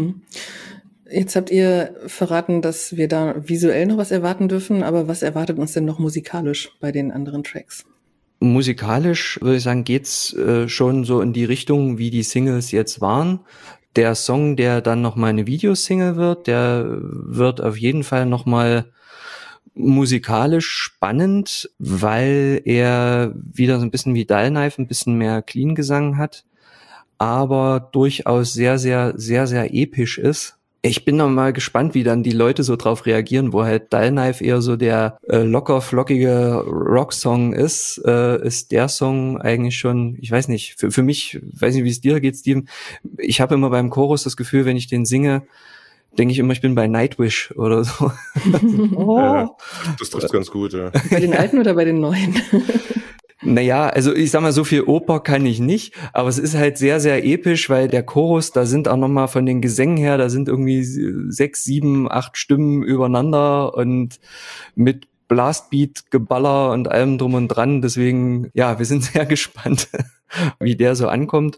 Jetzt habt ihr verraten, dass wir da visuell noch was erwarten dürfen, aber was erwartet uns denn noch musikalisch bei den anderen Tracks? Musikalisch, würde ich sagen, geht's schon so in die Richtung, wie die Singles jetzt waren. Der Song, der dann nochmal eine Videosingle wird, der wird auf jeden Fall nochmal musikalisch spannend, weil er wieder so ein bisschen wie Dull Knife ein bisschen mehr Clean-Gesang hat, aber durchaus sehr, sehr, sehr, sehr episch ist. Ich bin noch mal gespannt, wie dann die Leute so drauf reagieren, wo halt Dull Knife eher so der locker flockige Rocksong ist der Song eigentlich schon, ich weiß nicht, für mich, weiß nicht, wie es dir geht, Steven, ich habe immer beim Chorus das Gefühl, wenn ich den singe, denke ich immer, ich bin bei Nightwish oder so. Ja, das trifft ganz gut, ja. Bei den alten oder bei den neuen? Naja, also ich sag mal, so viel Oper kann ich nicht, aber es ist halt sehr, sehr episch, weil der Chorus, da sind auch nochmal von den Gesängen her, da sind irgendwie 6, 7, 8 Stimmen übereinander und mit Blastbeat, Geballer und allem drum und dran, deswegen, ja, wir sind sehr gespannt. wie der so ankommt.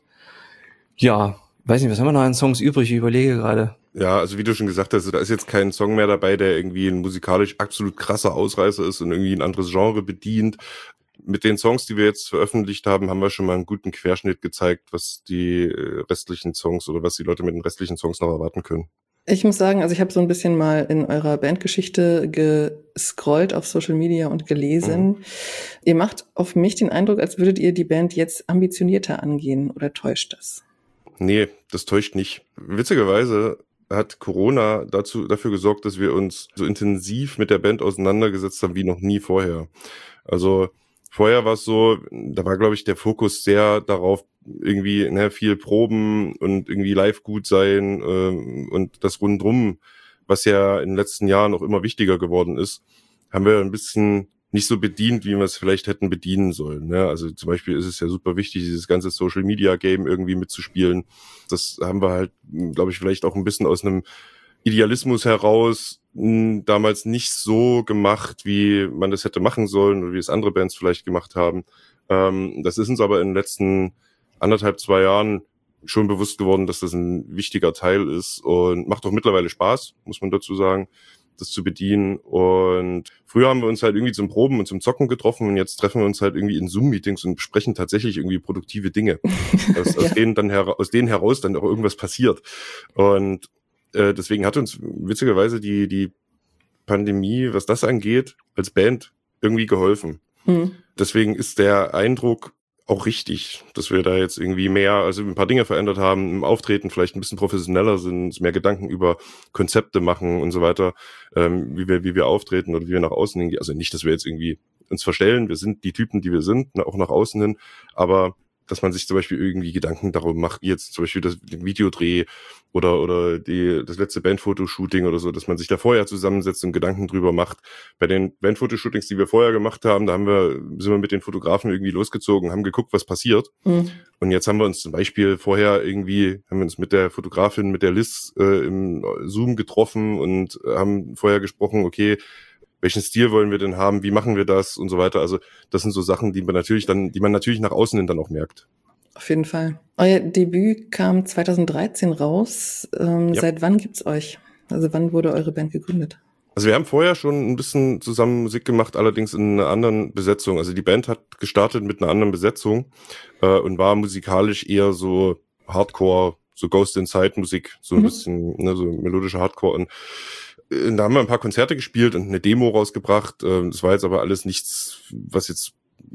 Ja, weiß nicht, was haben wir noch an Songs übrig? Ich überlege gerade. Ja, also wie du schon gesagt hast, da ist jetzt kein Song mehr dabei, der irgendwie ein musikalisch absolut krasser Ausreißer ist und irgendwie ein anderes Genre bedient. Mit den Songs, die wir jetzt veröffentlicht haben, haben wir schon mal einen guten Querschnitt gezeigt, was die restlichen Songs oder was die Leute mit den restlichen Songs noch erwarten können. Ich muss sagen, also ich habe so ein bisschen mal in eurer Bandgeschichte gescrollt auf Social Media und gelesen. Ihr macht auf mich den Eindruck, als würdet ihr die Band jetzt ambitionierter angehen, oder täuscht das? Nee, das täuscht nicht. Witzigerweise hat Corona dafür gesorgt, dass wir uns so intensiv mit der Band auseinandergesetzt haben wie noch nie vorher. Also vorher war es so, da war, glaube ich, der Fokus sehr darauf, irgendwie viel Proben und irgendwie live gut sein und das Rundrum, was ja in den letzten Jahren auch immer wichtiger geworden ist, haben wir ein bisschen nicht so bedient, wie wir es vielleicht hätten bedienen sollen. Ne? Also zum Beispiel ist es ja super wichtig, dieses ganze Social-Media-Game irgendwie mitzuspielen. Das haben wir halt, glaube ich, vielleicht auch ein bisschen aus einem Idealismus heraus damals nicht so gemacht, wie man das hätte machen sollen oder wie es andere Bands vielleicht gemacht haben. Das ist uns aber in den letzten 1,5-2 Jahren schon bewusst geworden, dass das ein wichtiger Teil ist und macht auch mittlerweile Spaß, muss man dazu sagen, das zu bedienen. Und früher haben wir uns halt irgendwie zum Proben und zum Zocken getroffen und jetzt treffen wir uns halt irgendwie in Zoom-Meetings und besprechen tatsächlich irgendwie produktive Dinge. Aus denen heraus dann auch irgendwas passiert. Und deswegen hat uns witzigerweise die Pandemie, was das angeht, als Band irgendwie geholfen. Deswegen ist der Eindruck auch richtig, dass wir da jetzt irgendwie also ein paar Dinge verändert haben, im Auftreten vielleicht ein bisschen professioneller sind, mehr Gedanken über Konzepte machen und so weiter, wie wir auftreten oder wie wir nach außen hingehen. Also nicht, dass wir jetzt irgendwie uns verstellen, wir sind die Typen, die wir sind, auch nach außen hin, aber dass man sich zum Beispiel irgendwie Gedanken darum macht, wie jetzt zum Beispiel den Videodreh oder das letzte Bandfotoshooting oder so, dass man sich da vorher zusammensetzt und Gedanken drüber macht. Bei den Bandfotoshootings, die wir vorher gemacht haben, da sind wir mit den Fotografen irgendwie losgezogen, haben geguckt, was passiert. Und jetzt haben wir uns zum Beispiel haben wir uns mit der Fotografin, mit der Liz im Zoom getroffen und haben vorher gesprochen, okay, welchen Stil wollen wir denn haben, wie machen wir das und so weiter. Also das sind so Sachen, die man natürlich nach außen hin dann auch merkt. Auf jeden Fall. Euer Debüt kam 2013 raus. Ja. Seit wann gibt's euch? Also wann wurde eure Band gegründet? Also wir haben vorher schon ein bisschen zusammen Musik gemacht, allerdings in einer anderen Besetzung. Also die Band hat gestartet mit einer anderen Besetzung und war musikalisch eher so Hardcore, so Ghost Inside Musik, so ein bisschen so melodische Hardcore. Und da haben wir ein paar Konzerte gespielt und eine Demo rausgebracht. Das war jetzt aber alles nichts, was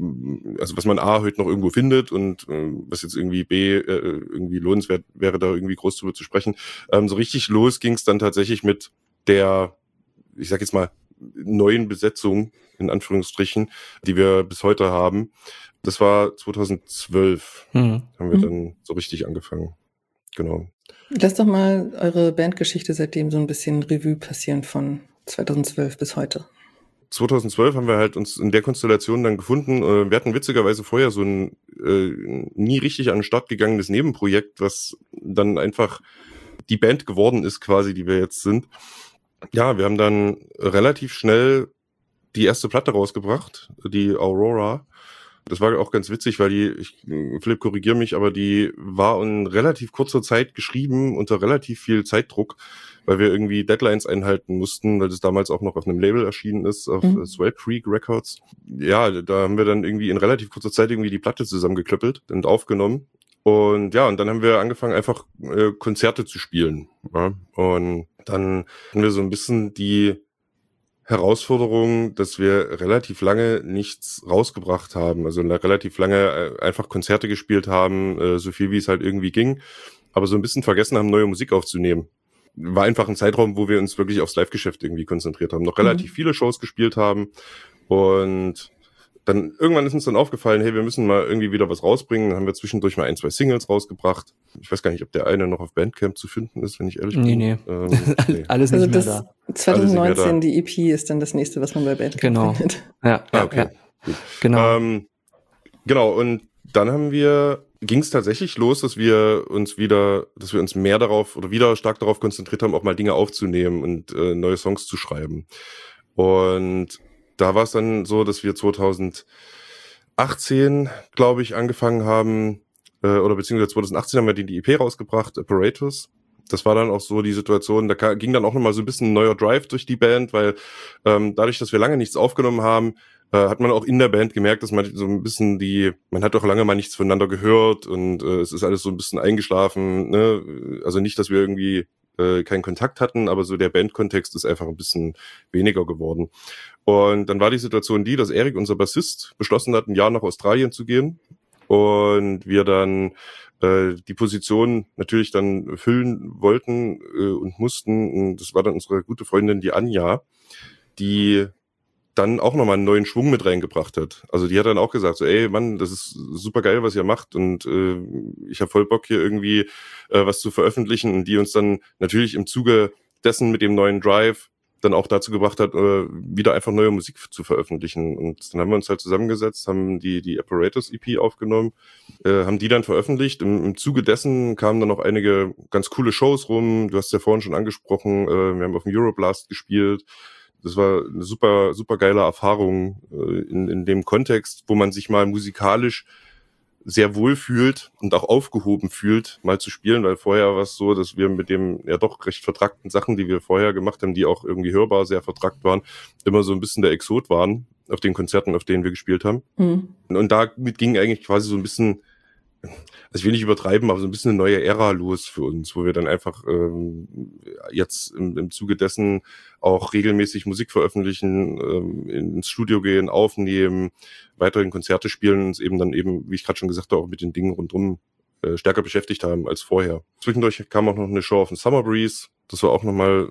man A, heute noch irgendwo findet und was jetzt irgendwie B, irgendwie lohnenswert wäre, da irgendwie groß drüber zu sprechen. So richtig los ging es dann tatsächlich mit der, ich sag jetzt mal, neuen Besetzung, in Anführungsstrichen, die wir bis heute haben. Das war 2012, haben wir dann so richtig angefangen. Genau. Lasst doch mal eure Bandgeschichte seitdem so ein bisschen Revue passieren von 2012 bis heute. 2012 haben wir halt uns in der Konstellation dann gefunden. Wir hatten witzigerweise vorher so ein nie richtig an den Start gegangenes Nebenprojekt, was dann einfach die Band geworden ist quasi, die wir jetzt sind. Ja, wir haben dann relativ schnell die erste Platte rausgebracht, die Aurora. Das war auch ganz witzig, weil Philipp, korrigier mich, aber die war in relativ kurzer Zeit geschrieben, unter relativ viel Zeitdruck, weil wir irgendwie Deadlines einhalten mussten, weil das damals auch noch auf einem Label erschienen ist, auf Swell Creek Records. Ja, da haben wir dann irgendwie in relativ kurzer Zeit irgendwie die Platte zusammengeklöppelt und aufgenommen. Und ja, und dann haben wir angefangen, einfach Konzerte zu spielen. Ja? Und dann hatten wir so ein bisschen die Herausforderung, dass wir relativ lange nichts rausgebracht haben, also relativ lange einfach Konzerte gespielt haben, so viel wie es halt irgendwie ging, aber so ein bisschen vergessen haben, neue Musik aufzunehmen. War einfach ein Zeitraum, wo wir uns wirklich aufs Live-Geschäft irgendwie konzentriert haben, noch relativ viele Shows gespielt haben und dann irgendwann ist uns dann aufgefallen, hey, wir müssen mal irgendwie wieder was rausbringen. Dann haben wir zwischendurch mal 1-2 Singles rausgebracht. Ich weiß gar nicht, ob der eine noch auf Bandcamp zu finden ist, wenn ich ehrlich bin. Nee. Alles nicht mehr da. 2019, die EP ist dann das nächste, was man bei Bandcamp findet. Ja, okay. Gut. Genau. Genau, und dann ging es tatsächlich los, dass wir uns mehr darauf oder wieder stark darauf konzentriert haben, auch mal Dinge aufzunehmen und neue Songs zu schreiben. Und da war es dann so, dass wir 2018 2018, glaube ich, angefangen haben, oder beziehungsweise 2018 haben wir die EP rausgebracht, Apparatus. Das war dann auch so die Situation, da ging dann auch nochmal so ein bisschen ein neuer Drive durch die Band, weil dadurch, dass wir lange nichts aufgenommen haben, hat man auch in der Band gemerkt, dass man so ein bisschen man hat doch lange mal nichts voneinander gehört und es ist alles so ein bisschen eingeschlafen, ne? Also nicht, dass wir irgendwie keinen Kontakt hatten, aber so der Bandkontext ist einfach ein bisschen weniger geworden. Und dann war die Situation dass Erik, unser Bassist, beschlossen hat, ein Jahr nach Australien zu gehen und wir dann die Position natürlich dann füllen wollten und mussten. Und das war dann unsere gute Freundin, die Anja, die dann auch nochmal einen neuen Schwung mit reingebracht hat. Also die hat dann auch gesagt, so, ey Mann, das ist super geil, was ihr macht und ich habe voll Bock hier irgendwie was zu veröffentlichen, und die uns dann natürlich im Zuge dessen mit dem neuen Drive dann auch dazu gebracht hat, wieder einfach neue Musik zu veröffentlichen. Und dann haben wir uns halt zusammengesetzt, haben die Apparatus EP aufgenommen, haben die dann veröffentlicht. Im Zuge dessen kamen dann noch einige ganz coole Shows rum. Du hast ja vorhin schon angesprochen, wir haben auf dem Euroblast gespielt. Das war eine super, super geile Erfahrung in dem Kontext, wo man sich mal musikalisch sehr wohl fühlt und auch aufgehoben fühlt, mal zu spielen, weil vorher war es so, dass wir mit dem ja doch recht vertrackten Sachen, die wir vorher gemacht haben, die auch irgendwie hörbar sehr vertrackt waren, immer so ein bisschen der Exot waren auf den Konzerten, auf denen wir gespielt haben. Mhm. Und damit ging eigentlich quasi so ein bisschen, also ich will nicht übertreiben, aber so ein bisschen eine neue Ära los für uns, wo wir dann einfach jetzt im Zuge dessen auch regelmäßig Musik veröffentlichen, ins Studio gehen, aufnehmen, weiterhin Konzerte spielen und uns eben dann wie ich gerade schon gesagt habe, auch mit den Dingen rundum stärker beschäftigt haben als vorher. Zwischendurch kam auch noch eine Show auf dem Summer Breeze. Das war auch nochmal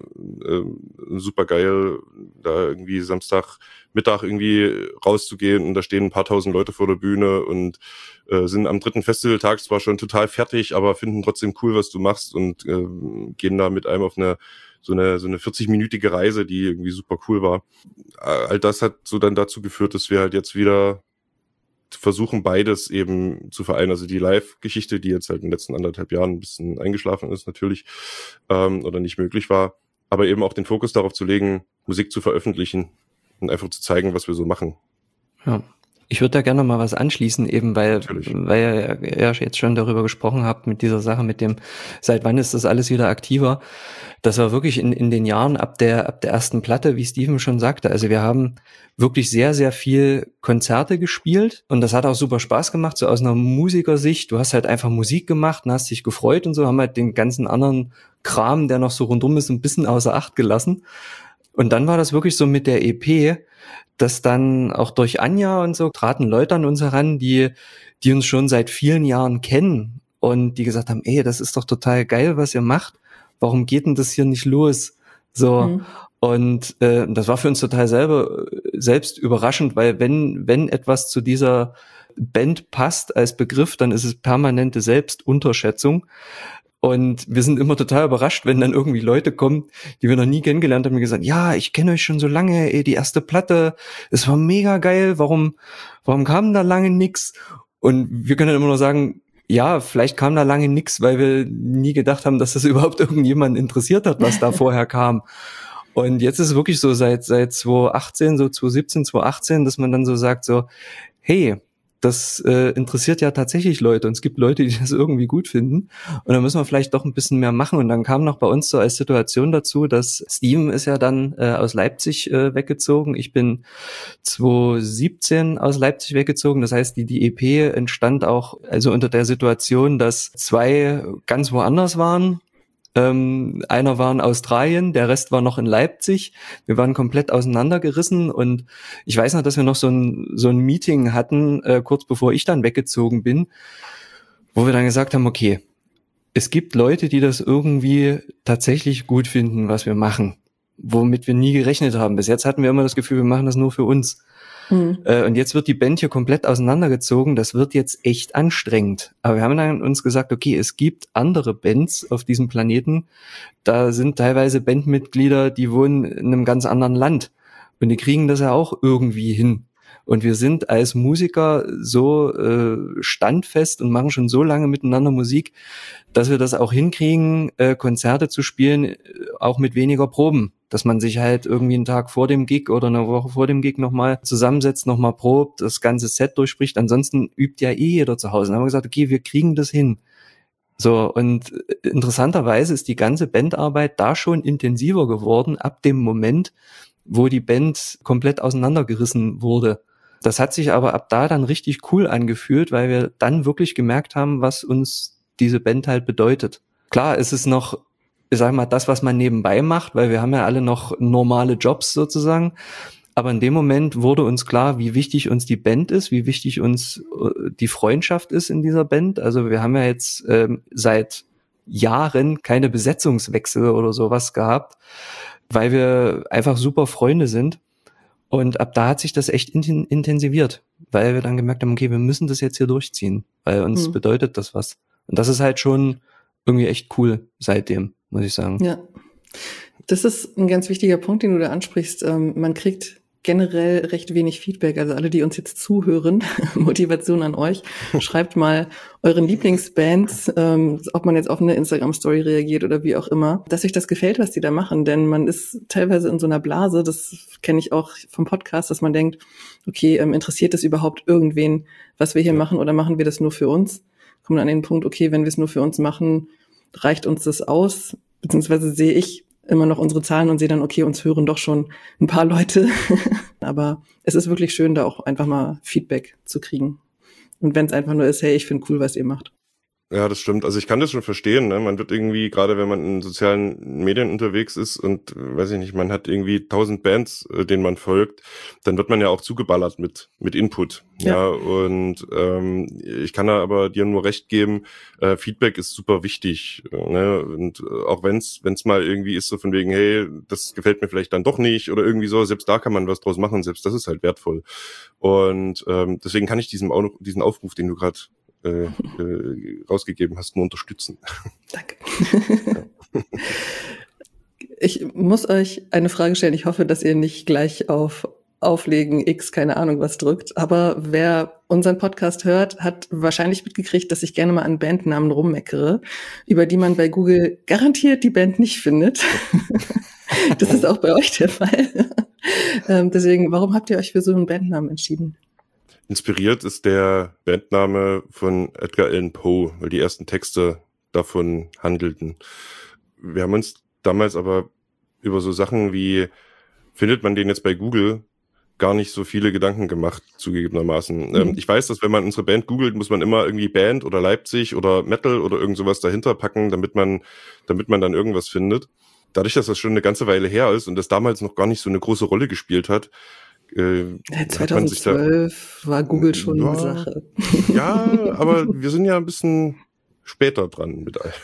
super geil, da irgendwie Samstagmittag irgendwie rauszugehen und da stehen ein paar tausend Leute vor der Bühne und sind am dritten Festivaltag zwar schon total fertig, aber finden trotzdem cool, was du machst, und gehen da mit einem auf so eine 40-minütige Reise, die irgendwie super cool war. All das hat so dann dazu geführt, dass wir halt jetzt wieder versuchen, beides eben zu vereinen. Also die Live-Geschichte, die jetzt halt in den letzten 1,5 Jahren ein bisschen eingeschlafen ist natürlich oder nicht möglich war, aber eben auch den Fokus darauf zu legen, Musik zu veröffentlichen und einfach zu zeigen, was wir so machen. Ja. Ich würde da gerne mal was anschließen, eben weil ihr ja jetzt schon darüber gesprochen habt mit dieser Sache, mit dem, seit wann ist das alles wieder aktiver. Das war wirklich in den Jahren ab der ersten Platte, wie Steven schon sagte. Also wir haben wirklich sehr, sehr viel Konzerte gespielt und das hat auch super Spaß gemacht, so aus einer Musikersicht. Du hast halt einfach Musik gemacht und hast dich gefreut und so, haben halt den ganzen anderen Kram, der noch so rundum ist, ein bisschen außer Acht gelassen. Und dann war das wirklich so mit der EP, dass dann auch durch Anja und so traten Leute an uns heran, die uns schon seit vielen Jahren kennen und die gesagt haben, ey, das ist doch total geil, was ihr macht. Warum geht denn das hier nicht los? So. Mhm. Und das war für uns total selbst überraschend, weil wenn etwas zu dieser Band passt als Begriff, dann ist es permanente Selbstunterschätzung. Und wir sind immer total überrascht, wenn dann irgendwie Leute kommen, die wir noch nie kennengelernt haben, und gesagt, ja, ich kenne euch schon so lange, die erste Platte, es war mega geil, warum kam da lange nix? Und wir können dann immer nur sagen, ja, vielleicht kam da lange nix, weil wir nie gedacht haben, dass das überhaupt irgendjemanden interessiert hat, was da vorher kam. Und jetzt ist es wirklich so seit 2018, so 2017, 2018, dass man dann so sagt, so, hey, das interessiert ja tatsächlich Leute und es gibt Leute, die das irgendwie gut finden und da müssen wir vielleicht doch ein bisschen mehr machen. Und dann kam noch bei uns so als Situation dazu, dass Steven ist ja dann aus Leipzig weggezogen. Ich bin 2017 aus Leipzig weggezogen. Das heißt, die EP entstand auch also unter der Situation, dass 2 ganz woanders waren. Einer war in Australien, der Rest war noch in Leipzig. Wir waren komplett auseinandergerissen und ich weiß noch, dass wir noch so ein Meeting hatten, kurz bevor ich dann weggezogen bin, wo wir dann gesagt haben, okay, es gibt Leute, die das irgendwie tatsächlich gut finden, was wir machen, womit wir nie gerechnet haben. Bis jetzt hatten wir immer das Gefühl, wir machen das nur für uns. Und jetzt wird die Band hier komplett auseinandergezogen. Das wird jetzt echt anstrengend. Aber wir haben dann uns gesagt, okay, es gibt andere Bands auf diesem Planeten. Da sind teilweise Bandmitglieder, die wohnen in einem ganz anderen Land. Und die kriegen das ja auch irgendwie hin. Und wir sind als Musiker so standfest und machen schon so lange miteinander Musik, dass wir das auch hinkriegen, Konzerte zu spielen, auch mit weniger Proben. dass man sich halt irgendwie einen Tag vor dem Gig oder eine Woche vor dem Gig nochmal zusammensetzt, nochmal probt, das ganze Set durchspricht. Ansonsten übt ja jeder zu Hause. Dann haben wir gesagt, okay, wir kriegen das hin. So, und interessanterweise ist die ganze Bandarbeit da schon intensiver geworden, ab dem Moment, wo die Band komplett auseinandergerissen wurde. Das hat sich aber ab da dann richtig cool angefühlt, weil wir dann wirklich gemerkt haben, was uns diese Band halt bedeutet. Klar, es ist noch, ich sag mal, das, was man nebenbei macht, weil wir haben ja alle noch normale Jobs sozusagen. Aber in dem Moment wurde uns klar, wie wichtig uns die Band ist, wie wichtig uns die Freundschaft ist in dieser Band. Also wir haben ja jetzt seit Jahren keine Besetzungswechsel oder sowas gehabt, weil wir einfach super Freunde sind. Und ab da hat sich das echt intensiviert, weil wir dann gemerkt haben, okay, wir müssen das jetzt hier durchziehen, weil uns bedeutet das was. Und das ist halt schon irgendwie echt cool seitdem, muss ich sagen. Ja, das ist ein ganz wichtiger Punkt, den du da ansprichst. Man kriegt generell recht wenig Feedback. Also alle, die uns jetzt zuhören, Motivation an euch, schreibt mal euren Lieblingsbands, ob man jetzt auf eine Instagram-Story reagiert oder wie auch immer, dass euch das gefällt, was die da machen. Denn man ist teilweise in so einer Blase, das kenne ich auch vom Podcast, dass man denkt, okay, interessiert das überhaupt irgendwen, was wir hier machen, oder machen wir das nur für uns? Kommen an den Punkt, okay, wenn wir es nur für uns machen, reicht uns das aus? Beziehungsweise sehe ich immer noch unsere Zahlen und sehe dann, okay, uns hören doch schon ein paar Leute. Aber es ist wirklich schön, da auch einfach mal Feedback zu kriegen. Und wenn es einfach nur ist, hey, ich finde cool, was ihr macht. Ja, das stimmt. Also ich kann das schon verstehen, ne? Man wird irgendwie, gerade wenn man in sozialen Medien unterwegs ist und, weiß ich nicht, man hat irgendwie 1000 Bands, denen man folgt, dann wird man ja auch zugeballert mit Input. Ja, und ich kann da aber dir nur recht geben, Feedback ist super wichtig. Ne? Und auch wenn's mal irgendwie ist, so von wegen, hey, das gefällt mir vielleicht dann doch nicht oder irgendwie so, selbst da kann man was draus machen, selbst das ist halt wertvoll. Und deswegen kann ich diesen Aufruf, den du gerade rausgegeben hast, nur unterstützen. Danke. Ich muss euch eine Frage stellen. Ich hoffe, dass ihr nicht gleich auf Auflegen X, keine Ahnung was drückt. Aber wer unseren Podcast hört, hat wahrscheinlich mitgekriegt, dass ich gerne mal an Bandnamen rummeckere, über die man bei Google garantiert die Band nicht findet. Das ist auch bei euch der Fall. Deswegen, warum habt ihr euch für so einen Bandnamen entschieden? Inspiriert ist der Bandname von Edgar Allan Poe, weil die ersten Texte davon handelten. Wir haben uns damals aber über so Sachen wie, findet man den jetzt bei Google, gar nicht so viele Gedanken gemacht, zugegebenermaßen. Ich weiß, dass wenn man unsere Band googelt, muss man immer irgendwie Band oder Leipzig oder Metal oder irgend sowas dahinter packen, damit man dann irgendwas findet. Dadurch, dass das schon eine ganze Weile her ist und das damals noch gar nicht so eine große Rolle gespielt hat, 2012 war Google schon eine Sache. Ja, aber wir sind ja ein bisschen später dran mit allem.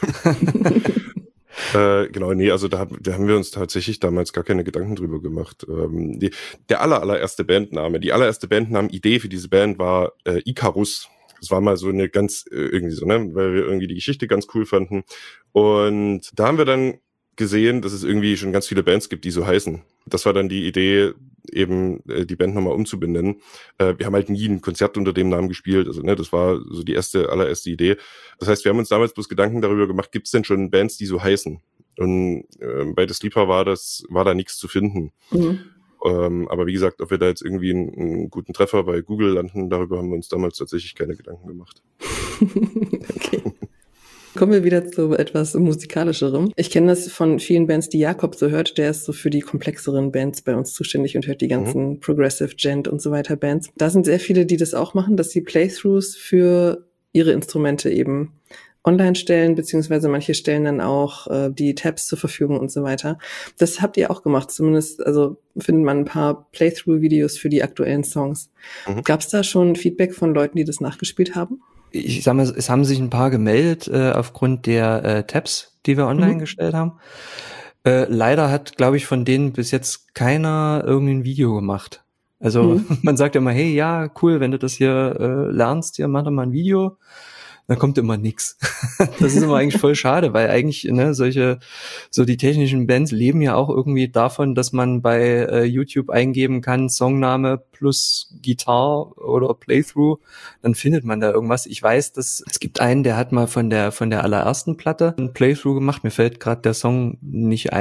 Genau, nee, also da haben wir uns tatsächlich damals gar keine Gedanken drüber gemacht. Der allererste Bandnamen-Idee für diese Band war Icarus. Das war mal so eine ganz, irgendwie so, ne, weil wir irgendwie die Geschichte ganz cool fanden. Und da haben wir dann gesehen, dass es irgendwie schon ganz viele Bands gibt, die so heißen. Das war dann die Idee, eben die Band nochmal umzubenennen. Wir haben halt nie ein Konzert unter dem Namen gespielt, also ne, das war so die allererste Idee. Das heißt, wir haben uns damals bloß Gedanken darüber gemacht, gibt es denn schon Bands, die so heißen? Und bei The Sleeper war da nichts zu finden. Aber wie gesagt, ob wir da jetzt irgendwie einen guten Treffer bei Google landen, darüber haben wir uns damals tatsächlich keine Gedanken gemacht. Okay. Kommen wir wieder zu etwas Musikalischerem. Ich kenne das von vielen Bands, die Jakob so hört. Der ist so für die komplexeren Bands bei uns zuständig und hört die ganzen Progressive, Gent und so weiter Bands. Da sind sehr viele, die das auch machen, dass sie Playthroughs für ihre Instrumente eben online stellen, beziehungsweise manche stellen dann auch die Tabs zur Verfügung und so weiter. Das habt ihr auch gemacht, zumindest, also findet man ein paar Playthrough-Videos für die aktuellen Songs. Gab es da schon Feedback von Leuten, die das nachgespielt haben? Ich sag mal, es haben sich ein paar gemeldet aufgrund der Tabs, die wir online gestellt haben. Leider hat, glaube ich, von denen bis jetzt keiner irgendwie ein Video gemacht. Also man sagt immer, hey, ja, cool, wenn du das hier lernst, hier mach doch mal ein Video. Dann kommt immer nix. Das ist immer eigentlich voll schade, weil eigentlich, ne, so die technischen Bands leben ja auch irgendwie davon, dass man bei YouTube eingeben kann, Songname plus Gitarre oder Playthrough, dann findet man da irgendwas. Ich weiß, dass es gibt einen, der hat mal von der allerersten Platte ein Playthrough gemacht. Mir fällt gerade der Song nicht ein.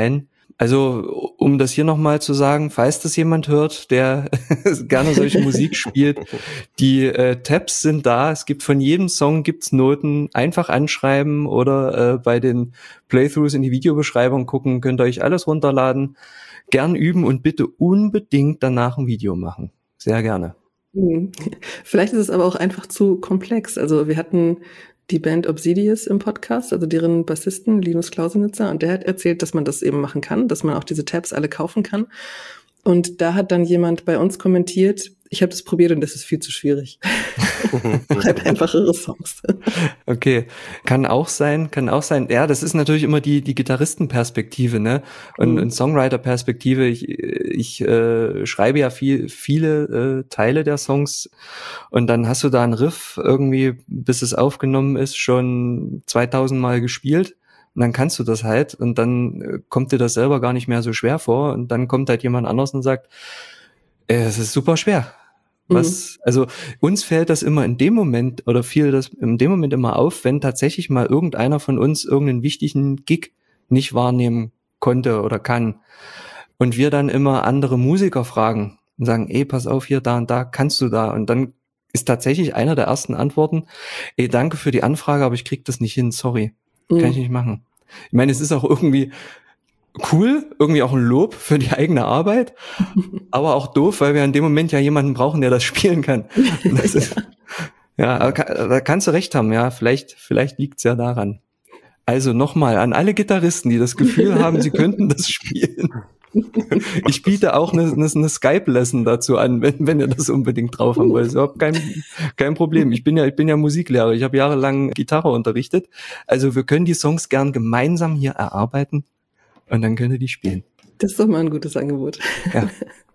Also, um das hier nochmal zu sagen, falls das jemand hört, der gerne solche Musik spielt, die Tabs sind da. Es gibt von jedem Song gibt's Noten. Einfach anschreiben oder bei den Playthroughs in die Videobeschreibung gucken. Könnt ihr euch alles runterladen. Gern üben und bitte unbedingt danach ein Video machen. Sehr gerne. Vielleicht ist es aber auch einfach zu komplex. Also wir hatten die Band Obsidious im Podcast, also deren Bassisten Linus Klausenitzer, und der hat erzählt, dass man das eben machen kann, dass man auch diese Tabs alle kaufen kann. Und da hat dann jemand bei uns kommentiert, ich habe das probiert und das ist viel zu schwierig. Schreib einfachere Songs. Okay, kann auch sein. Ja, das ist natürlich immer die Gitarristenperspektive, ne? Und Songwriter-Perspektive. Ich schreibe ja viele Teile der Songs und dann hast du da einen Riff irgendwie, bis es aufgenommen ist, schon 2000 Mal gespielt. Und dann kannst du das halt und dann kommt dir das selber gar nicht mehr so schwer vor und dann kommt halt jemand anders und sagt, es ist super schwer. Also uns fällt das immer in dem Moment oder fiel das in dem Moment immer auf, wenn tatsächlich mal irgendeiner von uns irgendeinen wichtigen Gig nicht wahrnehmen konnte oder kann. Und wir dann immer andere Musiker fragen und sagen, pass auf, hier, da und da, kannst du da? Und dann ist tatsächlich einer der ersten Antworten, danke für die Anfrage, aber ich krieg das nicht hin, sorry. Kann ich nicht machen. Ich meine, es ist auch irgendwie cool, irgendwie auch ein Lob für die eigene Arbeit, aber auch doof, weil wir in dem Moment ja jemanden brauchen, der das spielen kann. Das ist, ja, da kannst du recht haben, ja, vielleicht liegt's ja daran. Also nochmal an alle Gitarristen, die das Gefühl haben, sie könnten das spielen. Ich biete auch eine Skype-Lesson dazu an, wenn ihr das unbedingt drauf haben wollt. Ist überhaupt kein Problem. Ich bin ja Musiklehrer. Ich habe jahrelang Gitarre unterrichtet. Also wir können die Songs gern gemeinsam hier erarbeiten und dann könnt ihr die spielen. Das ist doch mal ein gutes Angebot. Ja.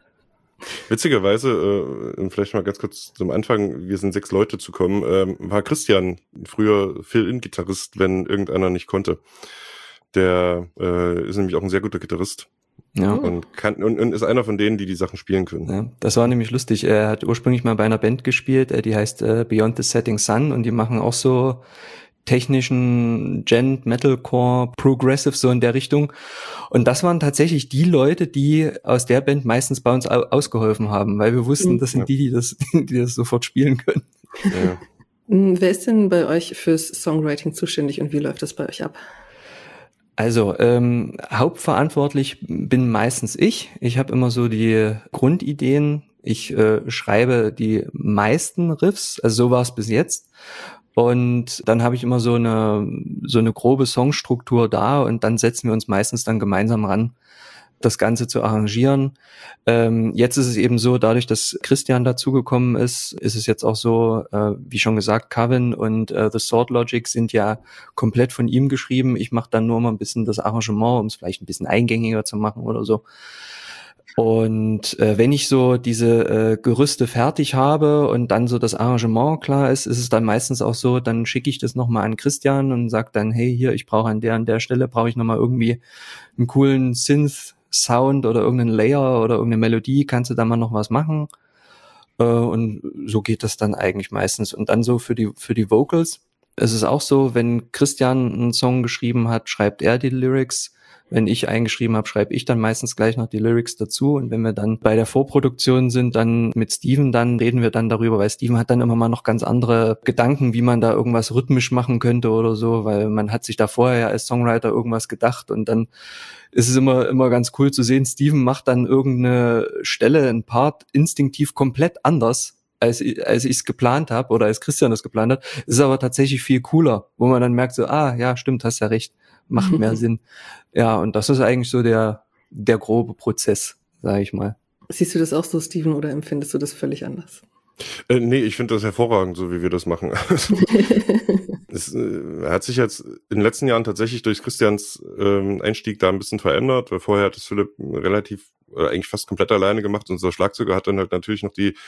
Witzigerweise, vielleicht mal ganz kurz zum Anfang, wir sind 6 Leute zu kommen, war Christian früher Fill-In-Gitarrist, wenn irgendeiner nicht konnte. Der ist nämlich auch ein sehr guter Gitarrist. Ja. Und ist einer von denen, die Sachen spielen können. Ja, das war nämlich lustig. Er hat ursprünglich mal bei einer Band gespielt, die heißt Beyond the Setting Sun und die machen auch so technischen Gent, Metalcore, Progressive, so in der Richtung. Und das waren tatsächlich die Leute, die aus der Band meistens bei uns ausgeholfen haben, weil wir wussten, das sind die das sofort spielen können. Ja. Wer ist denn bei euch fürs Songwriting zuständig und wie läuft das bei euch ab? Also hauptverantwortlich bin meistens ich. Ich habe immer so die Grundideen. Ich schreibe die meisten Riffs, also so war es bis jetzt. Und dann habe ich immer so eine grobe Songstruktur da und dann setzen wir uns meistens dann gemeinsam ran, das Ganze zu arrangieren. Jetzt ist es eben so, dadurch, dass Christian dazugekommen ist es jetzt auch so, wie schon gesagt, Coven und The Sword Logic sind ja komplett von ihm geschrieben. Ich mache dann nur mal ein bisschen das Arrangement, um es vielleicht ein bisschen eingängiger zu machen oder so. Und wenn ich so diese Gerüste fertig habe und dann so das Arrangement klar ist es dann meistens auch so, dann schicke ich das nochmal an Christian und sage dann, hey, hier, ich brauche an der Stelle, brauche ich nochmal irgendwie einen coolen Synth-Sound oder irgendeinen Layer oder irgendeine Melodie, kannst du da mal noch was machen? Und so geht das dann eigentlich meistens. Und dann so für die Vocals, es ist auch so, wenn Christian einen Song geschrieben hat, schreibt er die Lyrics. Wenn ich eingeschrieben habe, schreibe ich dann meistens gleich noch die Lyrics dazu. Und wenn wir dann bei der Vorproduktion sind, dann mit Steven, dann reden wir dann darüber, weil Steven hat dann immer mal noch ganz andere Gedanken, wie man da irgendwas rhythmisch machen könnte oder so, weil man hat sich da vorher als Songwriter irgendwas gedacht und dann ist es immer ganz cool zu sehen, Steven macht dann irgendeine Stelle, einen Part instinktiv komplett anders, als ich es geplant habe oder als Christian das geplant hat. Es ist aber tatsächlich viel cooler, wo man dann merkt so, ja, stimmt, hast ja recht. Macht mehr Sinn. Ja, und das ist eigentlich so der grobe Prozess, sage ich mal. Siehst du das auch so, Steven, oder empfindest du das völlig anders? Nee, ich finde das hervorragend, so wie wir das machen. Es hat sich jetzt in den letzten Jahren tatsächlich durch Christians Einstieg da ein bisschen verändert, weil vorher hat es Philipp relativ eigentlich fast komplett alleine gemacht. Unser Schlagzeuger hat dann halt natürlich noch die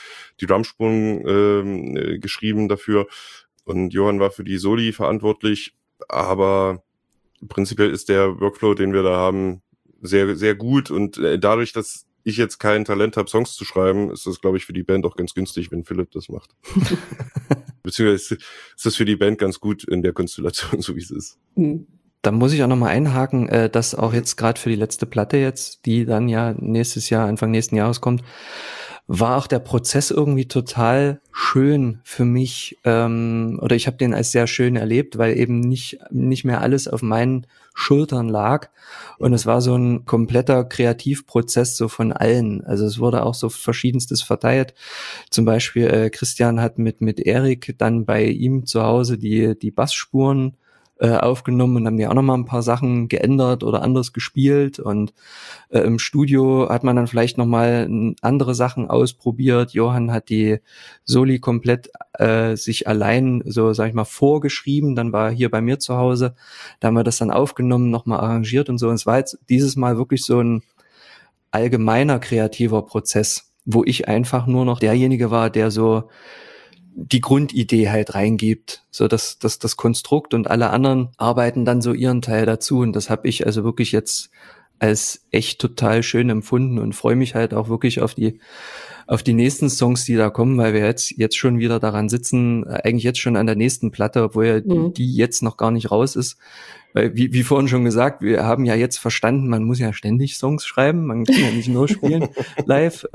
Drumspuren geschrieben dafür und Johann war für die Soli verantwortlich, aber prinzipiell ist der Workflow, den wir da haben, sehr, sehr gut und dadurch, dass ich jetzt kein Talent habe, Songs zu schreiben, ist das, glaube ich, für die Band auch ganz günstig, wenn Philipp das macht. Beziehungsweise ist das für die Band ganz gut in der Konstellation, so wie es ist. Da muss ich auch nochmal einhaken, dass auch jetzt gerade für die letzte Platte jetzt, die dann ja Anfang nächsten Jahres kommt, war auch der Prozess irgendwie total schön für mich, oder ich habe den als sehr schön erlebt, weil eben nicht mehr alles auf meinen Schultern lag und es war so ein kompletter Kreativprozess so von allen. Also es wurde auch so verschiedenstes verteilt. Zum Beispiel Christian hat mit Erik dann bei ihm zu Hause die Bassspuren aufgenommen und haben die auch nochmal ein paar Sachen geändert oder anders gespielt und im Studio hat man dann vielleicht nochmal andere Sachen ausprobiert. Johann hat die Soli komplett sich allein so, sag ich mal, vorgeschrieben, dann war er hier bei mir zu Hause, da haben wir das dann aufgenommen, nochmal arrangiert und so und es war jetzt dieses Mal wirklich so ein allgemeiner kreativer Prozess, wo ich einfach nur noch derjenige war, der so die Grundidee halt reingibt, so dass das Konstrukt und alle anderen arbeiten dann so ihren Teil dazu und das habe ich also wirklich jetzt als echt total schön empfunden und freue mich halt auch wirklich auf die nächsten Songs, die da kommen, weil wir jetzt schon wieder daran sitzen, eigentlich jetzt schon an der nächsten Platte, obwohl ja die jetzt noch gar nicht raus ist. Weil, wie vorhin schon gesagt, wir haben ja jetzt verstanden, man muss ja ständig Songs schreiben, man kann ja nicht nur spielen live.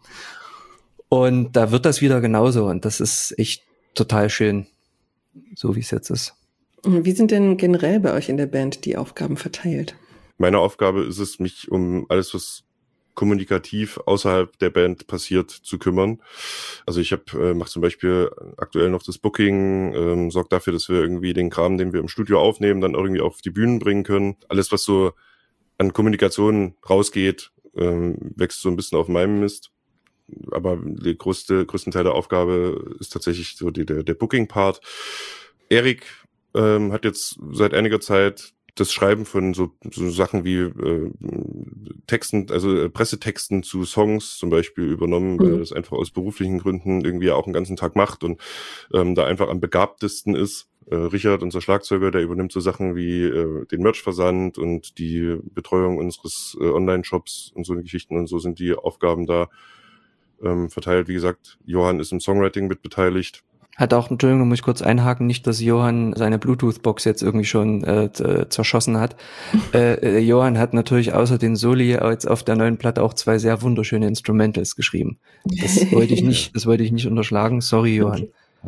Und da wird das wieder genauso und das ist echt total schön, so wie es jetzt ist. Wie sind denn generell bei euch in der Band die Aufgaben verteilt? Meine Aufgabe ist es, mich um alles, was kommunikativ außerhalb der Band passiert, zu kümmern. Also ich mache zum Beispiel aktuell noch das Booking, sorge dafür, dass wir irgendwie den Kram, den wir im Studio aufnehmen, dann irgendwie auf die Bühnen bringen können. Alles, was so an Kommunikation rausgeht, wächst so ein bisschen auf meinem Mist. Aber der größten Teil der Aufgabe ist tatsächlich so der Booking-Part. Erik hat jetzt seit einiger Zeit das Schreiben von so Sachen wie Texten, also Pressetexten zu Songs zum Beispiel übernommen, weil er das einfach aus beruflichen Gründen irgendwie auch den ganzen Tag macht und da einfach am begabtesten ist. Richard, unser Schlagzeuger, der übernimmt so Sachen wie den Merch-Versand und die Betreuung unseres Online-Shops und so Geschichten und so sind die Aufgaben da verteilt. Wie gesagt, Johann ist im Songwriting mit beteiligt. Hat auch, Entschuldigung, muss ich kurz einhaken, nicht, dass Johann seine Bluetooth-Box jetzt irgendwie schon zerschossen hat. Johann hat natürlich außer den Soli jetzt auf der neuen Platte auch 2 sehr wunderschöne Instrumentals geschrieben. Das wollte ich nicht unterschlagen. Sorry, Johann.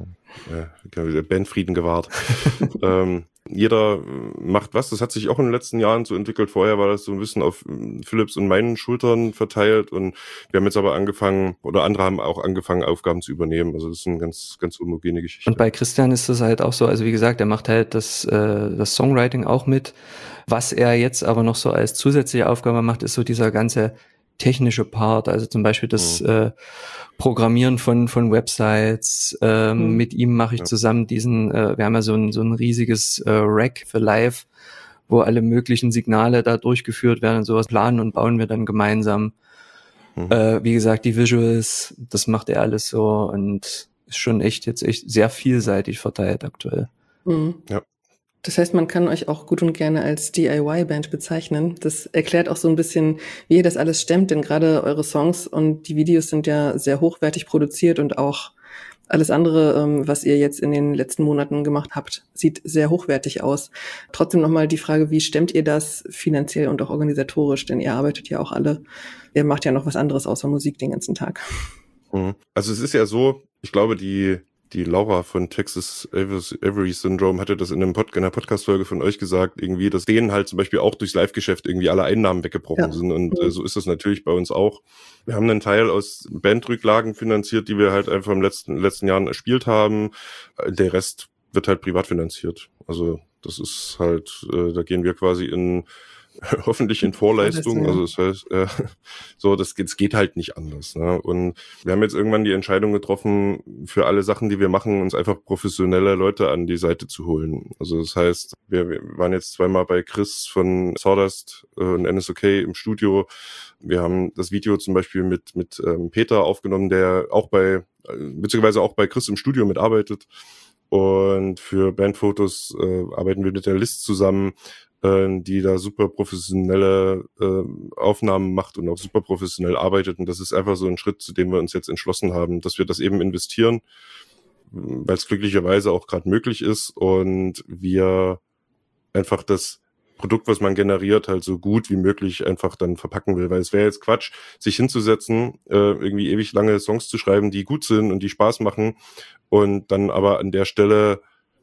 Ja, Bandfrieden gewahrt. Jeder macht was. Das hat sich auch in den letzten Jahren so entwickelt. Vorher war das so ein bisschen auf Philipps und meinen Schultern verteilt und wir haben jetzt aber angefangen, oder andere haben auch angefangen, Aufgaben zu übernehmen. Also das ist eine ganz, ganz homogene Geschichte. Und bei Christian ist das halt auch so, also wie gesagt, er macht halt das Songwriting auch mit. Was er jetzt aber noch so als zusätzliche Aufgabe macht, ist so dieser ganze technische Part, also zum Beispiel das Programmieren von Websites. Mit ihm mache ich zusammen wir haben ja so ein riesiges Rack für Live, wo alle möglichen Signale da durchgeführt werden und sowas planen und bauen wir dann gemeinsam. Wie gesagt, die Visuals, das macht er alles so und ist schon echt sehr vielseitig verteilt aktuell. Ja. Das heißt, man kann euch auch gut und gerne als DIY-Band bezeichnen. Das erklärt auch so ein bisschen, wie ihr das alles stemmt, denn gerade eure Songs und die Videos sind ja sehr hochwertig produziert und auch alles andere, was ihr jetzt in den letzten Monaten gemacht habt, sieht sehr hochwertig aus. Trotzdem nochmal die Frage, wie stemmt ihr das finanziell und auch organisatorisch? Denn ihr arbeitet ja auch alle, ihr macht ja noch was anderes außer Musik den ganzen Tag. Also es ist ja so, ich glaube, die Laura von Texas Avery Syndrome hatte das in der Podcast-Folge von euch gesagt, irgendwie, dass denen halt zum Beispiel auch durchs Live-Geschäft irgendwie alle Einnahmen weggebrochen sind und so ist das natürlich bei uns auch. Wir haben einen Teil aus Bandrücklagen finanziert, die wir halt einfach im letzten Jahren erspielt haben. Der Rest wird halt privat finanziert. Also das ist halt, da gehen wir quasi hoffentlich in Vorleistung, also das heißt, das geht halt nicht anders. Ne? Und wir haben jetzt irgendwann die Entscheidung getroffen, für alle Sachen, die wir machen, uns einfach professionelle Leute an die Seite zu holen. Also das heißt, wir waren jetzt 2-mal bei Chris von Sawdust und NSOK im Studio. Wir haben das Video zum Beispiel mit Peter aufgenommen, der beziehungsweise auch bei Chris im Studio mitarbeitet. Und für Bandfotos arbeiten wir mit der List zusammen, die da super professionelle Aufnahmen macht und auch super professionell arbeitet. Und das ist einfach so ein Schritt, zu dem wir uns jetzt entschlossen haben, dass wir das eben investieren, weil es glücklicherweise auch gerade möglich ist und wir einfach das Produkt, was man generiert, halt so gut wie möglich einfach dann verpacken will. Weil es wäre jetzt Quatsch, sich hinzusetzen, irgendwie ewig lange Songs zu schreiben, die gut sind und die Spaß machen und dann aber an der Stelle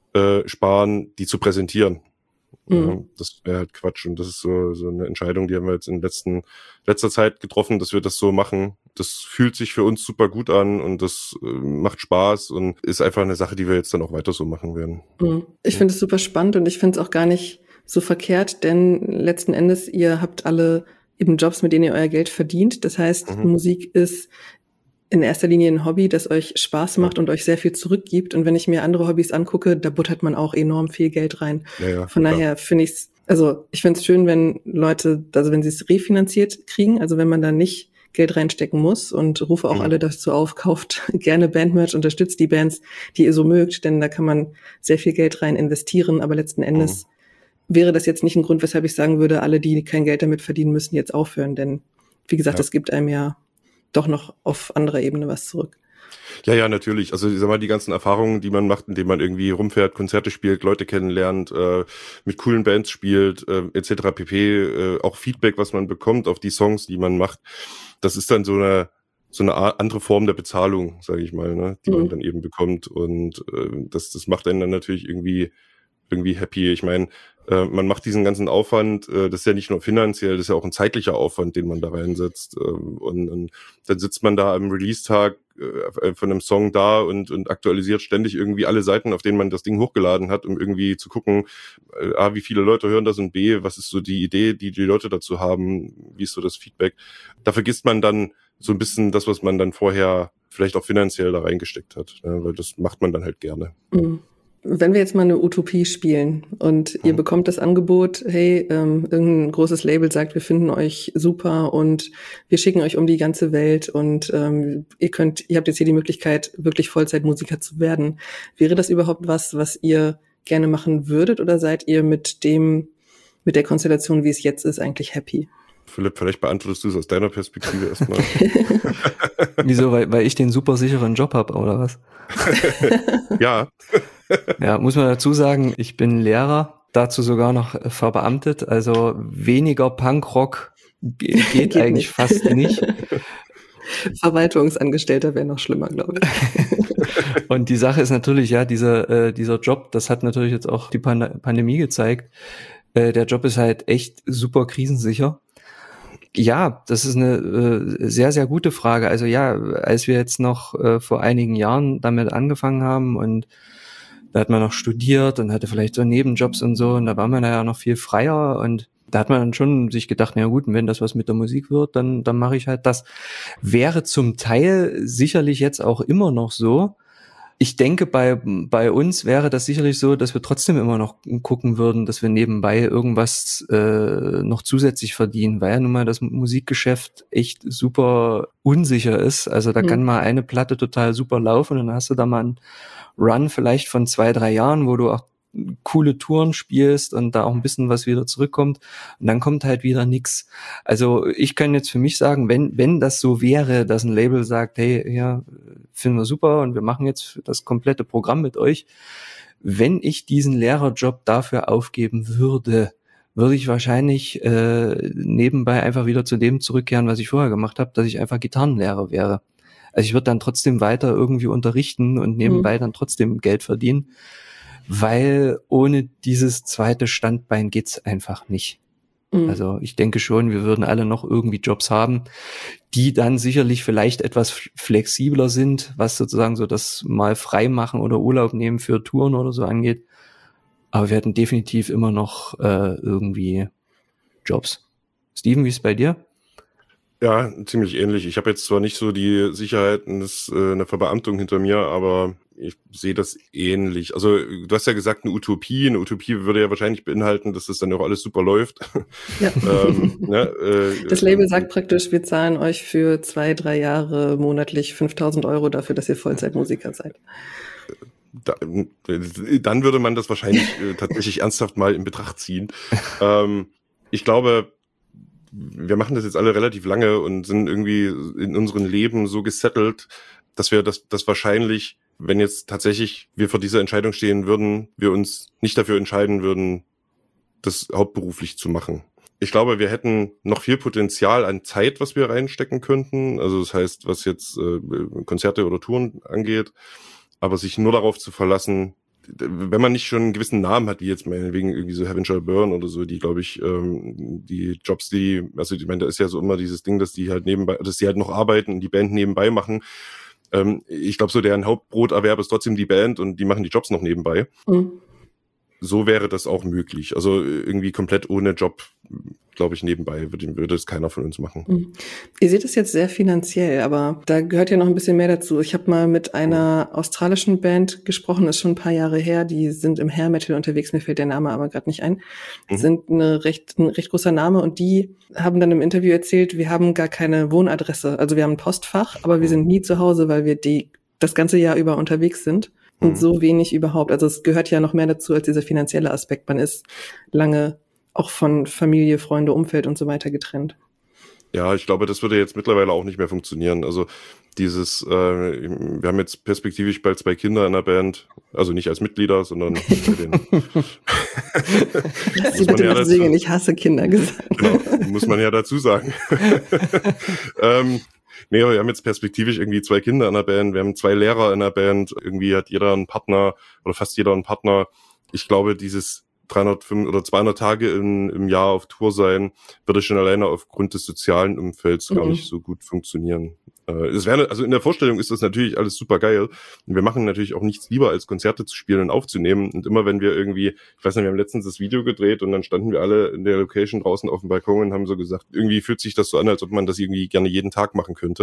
sparen, die zu präsentieren. Ja, das wäre halt Quatsch. Und das ist so eine Entscheidung, die haben wir jetzt in letzter Zeit getroffen, dass wir das so machen. Das fühlt sich für uns super gut an und das macht Spaß und ist einfach eine Sache, die wir jetzt dann auch weiter so machen werden. Ich finde es super spannend und ich finde es auch gar nicht so verkehrt, denn letzten Endes, ihr habt alle eben Jobs, mit denen ihr euer Geld verdient. Das heißt, Musik ist in erster Linie ein Hobby, das euch Spaß macht und euch sehr viel zurückgibt. Und wenn ich mir andere Hobbys angucke, da buttert man auch enorm viel Geld rein. Ja, Von daher finde ich es, also ich finde es schön, wenn Leute, also wenn sie es refinanziert kriegen, also wenn man da nicht Geld reinstecken muss und rufe auch alle dazu auf, kauft gerne Bandmerch, unterstützt die Bands, die ihr so mögt, denn da kann man sehr viel Geld rein investieren, aber letzten Endes wäre das jetzt nicht ein Grund, weshalb ich sagen würde, alle, die kein Geld damit verdienen, müssen jetzt aufhören, denn wie gesagt, es gibt einem ja doch noch auf anderer Ebene was zurück. Ja, natürlich. Also ich sag mal, die ganzen Erfahrungen, die man macht, indem man irgendwie rumfährt, Konzerte spielt, Leute kennenlernt, mit coolen Bands spielt, etc. pp, auch Feedback, was man bekommt auf die Songs, die man macht, das ist dann so eine andere Form der Bezahlung, sage ich mal, ne, die man dann eben bekommt. Und das macht einen dann natürlich irgendwie happy. Ich meine, man macht diesen ganzen Aufwand, das ist ja nicht nur finanziell, das ist ja auch ein zeitlicher Aufwand, den man da reinsetzt. Und dann sitzt man da am Release-Tag von einem Song da und aktualisiert ständig irgendwie alle Seiten, auf denen man das Ding hochgeladen hat, um irgendwie zu gucken, A, wie viele Leute hören das und B, was ist so die Idee, die Leute dazu haben, wie ist so das Feedback. Da vergisst man dann so ein bisschen das, was man dann vorher vielleicht auch finanziell da reingesteckt hat, ne? Weil das macht man dann halt gerne. Wenn wir jetzt mal eine Utopie spielen und ihr bekommt das Angebot, hey, irgendein großes Label sagt, wir finden euch super und wir schicken euch um die ganze Welt und ihr habt jetzt hier die Möglichkeit, wirklich Vollzeitmusiker zu werden. Wäre das überhaupt was ihr gerne machen würdet oder seid ihr mit der Konstellation, wie es jetzt ist, eigentlich happy? Philipp, vielleicht beantwortest du es aus deiner Perspektive erstmal. Wieso? Weil ich den super sicheren Job habe, oder was? Ja. Ja, muss man dazu sagen, ich bin Lehrer, dazu sogar noch verbeamtet, also weniger Punkrock geht eigentlich nicht. fast nicht. Verwaltungsangestellter wäre noch schlimmer, glaube ich. Und die Sache ist natürlich, ja, dieser Job, das hat natürlich jetzt auch die Pandemie gezeigt, der Job ist halt echt super krisensicher. Ja, das ist eine sehr, sehr gute Frage. Also ja, als wir jetzt noch vor einigen Jahren damit angefangen haben und da hat man noch studiert und hatte vielleicht so Nebenjobs und so und da war man ja noch viel freier und da hat man dann schon sich gedacht, na gut, und wenn das was mit der Musik wird, dann mache ich halt das. Wäre zum Teil sicherlich jetzt auch immer noch so. Ich denke, bei uns wäre das sicherlich so, dass wir trotzdem immer noch gucken würden, dass wir nebenbei irgendwas noch zusätzlich verdienen, weil ja nun mal das Musikgeschäft echt super unsicher ist. Also da kann mal eine Platte total super laufen und dann hast du da mal einen Run vielleicht von 2-3 Jahren, wo du auch coole Touren spielst und da auch ein bisschen was wieder zurückkommt und dann kommt halt wieder nix. Also ich kann jetzt für mich sagen, wenn das so wäre, dass ein Label sagt, hey, ja, finden wir super und wir machen jetzt das komplette Programm mit euch, wenn ich diesen Lehrerjob dafür aufgeben würde ich wahrscheinlich nebenbei einfach wieder zu dem zurückkehren, was ich vorher gemacht habe, dass ich einfach Gitarrenlehrer wäre. Also ich würde dann trotzdem weiter irgendwie unterrichten und nebenbei dann trotzdem Geld verdienen, weil ohne dieses zweite Standbein geht's einfach nicht. Also ich denke schon, wir würden alle noch irgendwie Jobs haben, die dann sicherlich vielleicht etwas flexibler sind, was sozusagen so das mal frei machen oder Urlaub nehmen für Touren oder so angeht. Aber wir hätten definitiv immer noch irgendwie Jobs. Steven, wie ist es bei dir? Ja, ziemlich ähnlich. Ich habe jetzt zwar nicht so die Sicherheit einer Verbeamtung hinter mir, aber ich sehe das ähnlich. Also du hast ja gesagt, eine Utopie würde ja wahrscheinlich beinhalten, dass das dann auch alles super läuft. Ja. Das Label sagt praktisch, wir zahlen euch für 2-3 Jahre monatlich 5.000 € dafür, dass ihr Vollzeitmusiker seid. Dann würde man das wahrscheinlich tatsächlich ernsthaft mal in Betracht ziehen. Ich glaube, wir machen das jetzt alle relativ lange und sind irgendwie in unserem Leben so gesettelt, dass wir das wahrscheinlich, wenn jetzt tatsächlich wir vor dieser Entscheidung stehen würden, wir uns nicht dafür entscheiden würden, das hauptberuflich zu machen. Ich glaube, wir hätten noch viel Potenzial an Zeit, was wir reinstecken könnten. Also das heißt, was jetzt Konzerte oder Touren angeht. Aber sich nur darauf zu verlassen, wenn man nicht schon einen gewissen Namen hat, wie jetzt meinetwegen irgendwie so Heaven Shall Burn oder so, die, glaube ich, die Jobs, also ich meine, da ist ja so immer dieses Ding, dass die halt noch arbeiten und die Band nebenbei machen. Ich glaube, so deren Hauptbroterwerb ist trotzdem die Band und die machen die Jobs noch nebenbei. Mhm. So wäre das auch möglich. Also irgendwie komplett ohne Job, glaube ich, nebenbei würde es keiner von uns machen. Mhm. Ihr seht es jetzt sehr finanziell, aber da gehört ja noch ein bisschen mehr dazu. Ich habe mal mit einer australischen Band gesprochen, das ist schon ein paar Jahre her, die sind im Hair Metal unterwegs, mir fällt der Name aber gerade nicht ein. Sind ein recht großer Name und die haben dann im Interview erzählt, wir haben gar keine Wohnadresse. Also wir haben ein Postfach, aber wir sind nie zu Hause, weil wir das ganze Jahr über unterwegs sind. Und so wenig überhaupt. Also es gehört ja noch mehr dazu als dieser finanzielle Aspekt. Man ist lange auch von Familie, Freunde, Umfeld und so weiter getrennt. Ja, ich glaube, das würde jetzt mittlerweile auch nicht mehr funktionieren. Also wir haben jetzt perspektivisch bald 2 Kinder in der Band. Also nicht als Mitglieder, sondern bei den... Lass sie bitte nicht singen, ich hasse Kinder gesagt. Genau, muss man ja dazu sagen. Nee, wir haben jetzt perspektivisch irgendwie 2 Kinder in der Band, wir haben 2 Lehrer in der Band, irgendwie hat jeder einen Partner oder fast jeder einen Partner. Ich glaube, dieses 305 oder 200 Tage im Jahr auf Tour sein, würde schon alleine aufgrund des sozialen Umfelds gar nicht so gut funktionieren. Also in der Vorstellung ist das natürlich alles super geil. Und wir machen natürlich auch nichts lieber, als Konzerte zu spielen und aufzunehmen. Und immer wenn wir irgendwie, ich weiß nicht, wir haben letztens das Video gedreht und dann standen wir alle in der Location draußen auf dem Balkon und haben so gesagt, irgendwie fühlt sich das so an, als ob man das irgendwie gerne jeden Tag machen könnte.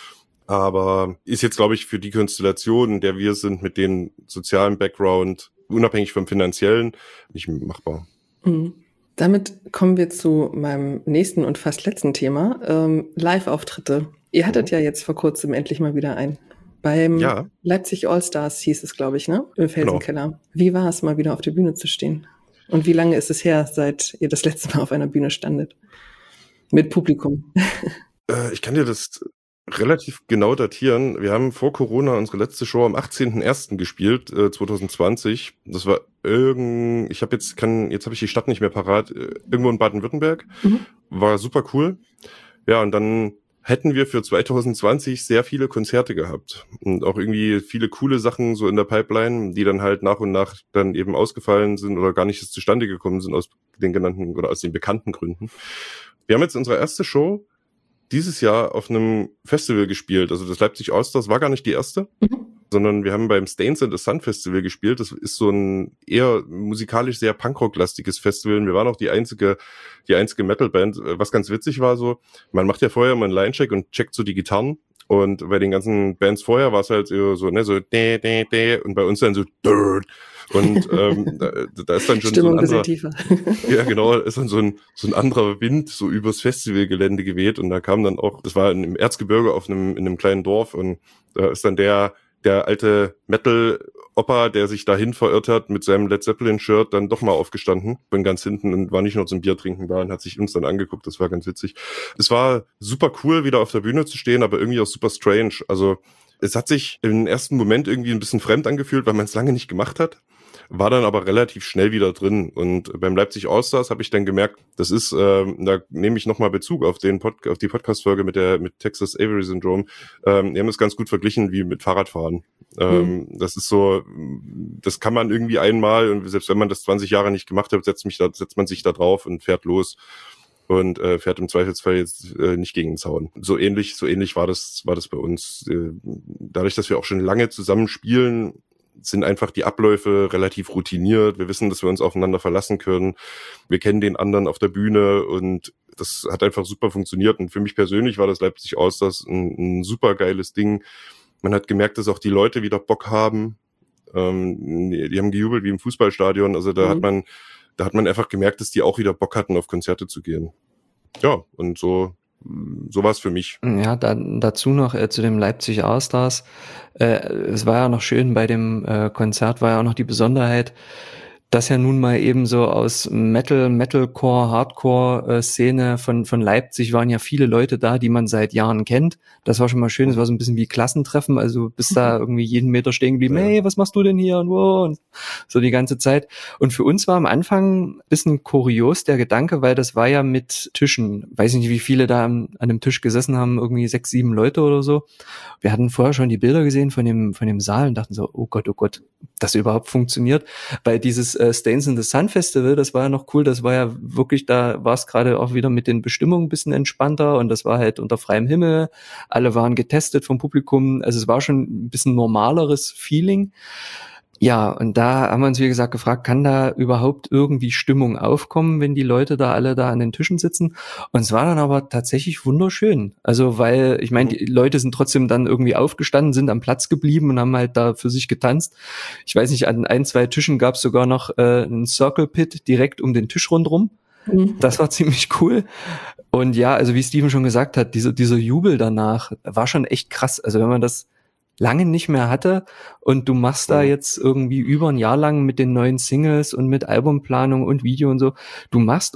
Aber ist jetzt, glaube ich, für die Konstellation, in der wir sind, mit dem sozialen Background, unabhängig vom finanziellen, nicht machbar. Mhm. Damit kommen wir zu meinem nächsten und fast letzten Thema, Live-Auftritte. Ihr hattet ja jetzt vor kurzem endlich mal wieder einen. Beim Leipzig All-Stars hieß es, glaube ich, ne? Im Felsenkeller. Genau. Wie war es, mal wieder auf der Bühne zu stehen? Und wie lange ist es her, seit ihr das letzte Mal auf einer Bühne standet? Mit Publikum. Ich kann dir das relativ genau datieren. Wir haben vor Corona unsere letzte Show am 18.01. gespielt, 2020. Das war jetzt habe ich die Stadt nicht mehr parat, irgendwo in Baden-Württemberg. War super cool. Ja, und dann hätten wir für 2020 sehr viele Konzerte gehabt und auch irgendwie viele coole Sachen so in der Pipeline, die dann halt nach und nach dann eben ausgefallen sind oder gar nicht zustande gekommen sind aus den genannten oder aus den bekannten Gründen. Wir haben jetzt unsere erste Show dieses Jahr auf einem Festival gespielt. Also das Leipzig All-Stars war gar nicht die erste, sondern wir haben beim Stains in the Sun Festival gespielt. Das ist so ein eher musikalisch sehr Punkrock-lastiges Festival. Wir waren auch die einzige Metal-Band. Was ganz witzig war so, man macht ja vorher mal einen Line-Check und checkt so die Gitarren. Und bei den ganzen Bands vorher war es halt so, ne, so und bei uns dann so und da ist dann schon Stimmung so ein anderer, tiefer. Ja, genau, ist dann so ein anderer Wind so übers Festivalgelände geweht und da kam dann auch, das war im Erzgebirge in einem kleinen Dorf und da ist dann der alte Metal-Opa, der sich dahin verirrt hat mit seinem Led Zeppelin-Shirt, dann doch mal aufgestanden, bin ganz hinten und war nicht nur zum Bier trinken da und hat sich uns dann angeguckt, das war ganz witzig. Es war super cool, wieder auf der Bühne zu stehen, aber irgendwie auch super strange, also es hat sich im ersten Moment irgendwie ein bisschen fremd angefühlt, weil man es lange nicht gemacht hat. War dann aber relativ schnell wieder drin. Und beim Leipzig All-Stars habe ich dann gemerkt, das ist, da nehme ich nochmal Bezug auf die Podcast-Folge mit Texas Avery Syndrome. Die haben das ganz gut verglichen wie mit Fahrradfahren. Das ist so, das kann man irgendwie einmal, und selbst wenn man das 20 Jahre nicht gemacht hat, setzt man sich da drauf und fährt los. Und fährt im Zweifelsfall jetzt nicht gegen den Zaun. So ähnlich war das bei uns. Dadurch, dass wir auch schon lange zusammen spielen, sind einfach die Abläufe relativ routiniert. Wir wissen, dass wir uns aufeinander verlassen können. Wir kennen den anderen auf der Bühne und das hat einfach super funktioniert. Und für mich persönlich war das Leipzig All-Stars ein super geiles Ding. Man hat gemerkt, dass auch die Leute wieder Bock haben. Die haben gejubelt wie im Fußballstadion. Also da hat man einfach gemerkt, dass die auch wieder Bock hatten, auf Konzerte zu gehen. Ja, und so war es für mich. Ja, dazu noch zu dem Leipzig All-Stars. Es war ja noch schön, bei dem Konzert war ja auch noch die Besonderheit, das ja nun mal eben so aus Metalcore, Hardcore-Szene von Leipzig waren ja viele Leute da, die man seit Jahren kennt. Das war schon mal schön, es war so ein bisschen wie Klassentreffen, also bist da irgendwie jeden Meter stehen geblieben, hey, was machst du denn hier und wo und so die ganze Zeit. Und für uns war am Anfang ein bisschen kurios der Gedanke, weil das war ja mit Tischen, weiß nicht, wie viele da an einem Tisch gesessen haben, irgendwie 6, 7 Leute oder so. Wir hatten vorher schon die Bilder gesehen von dem Saal und dachten so, oh Gott, das überhaupt funktioniert, weil dieses Stains in the Sun Festival, das war ja noch cool, das war ja wirklich, da war es gerade auch wieder mit den Bestimmungen ein bisschen entspannter und das war halt unter freiem Himmel, alle waren getestet vom Publikum, also es war schon ein bisschen normaleres Feeling. Ja, und da haben wir uns, wie gesagt, gefragt, kann da überhaupt irgendwie Stimmung aufkommen, wenn die Leute da alle da an den Tischen sitzen? Und es war dann aber tatsächlich wunderschön. Also, weil, ich meine, die Leute sind trotzdem dann irgendwie aufgestanden, sind am Platz geblieben und haben halt da für sich getanzt. Ich weiß nicht, an 1, 2 Tischen gab es sogar noch einen Circle Pit direkt um den Tisch rundrum. Das war ziemlich cool. Und ja, also wie Steven schon gesagt hat, dieser Jubel danach war schon echt krass. Also wenn man das lange nicht mehr hatte und du machst da jetzt irgendwie über ein Jahr lang mit den neuen Singles und mit Albumplanung und Video und so, du machst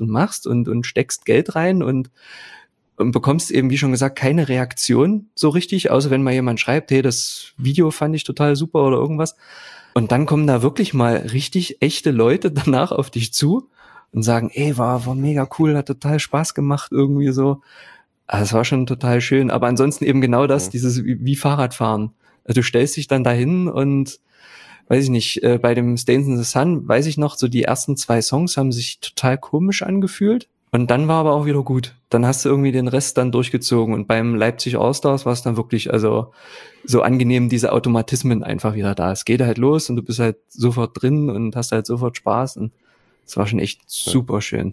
und steckst Geld rein und bekommst eben, wie schon gesagt, keine Reaktion so richtig, außer wenn mal jemand schreibt, hey, das Video fand ich total super oder irgendwas. Und dann kommen da wirklich mal richtig echte Leute danach auf dich zu und sagen, ey, war mega cool, hat total Spaß gemacht, irgendwie so. Also es war schon total schön, aber ansonsten eben genau das, dieses wie Fahrradfahren. Also du stellst dich dann dahin und, weiß ich nicht, bei dem Stains in the Sun, weiß ich noch, so die ersten 2 Songs haben sich total komisch angefühlt und dann war aber auch wieder gut. Dann hast du irgendwie den Rest dann durchgezogen und beim Leipzig Allstars war es dann wirklich, also so angenehm, diese Automatismen einfach wieder da. Es geht halt los und du bist halt sofort drin und hast halt sofort Spaß und es war schon echt super schön.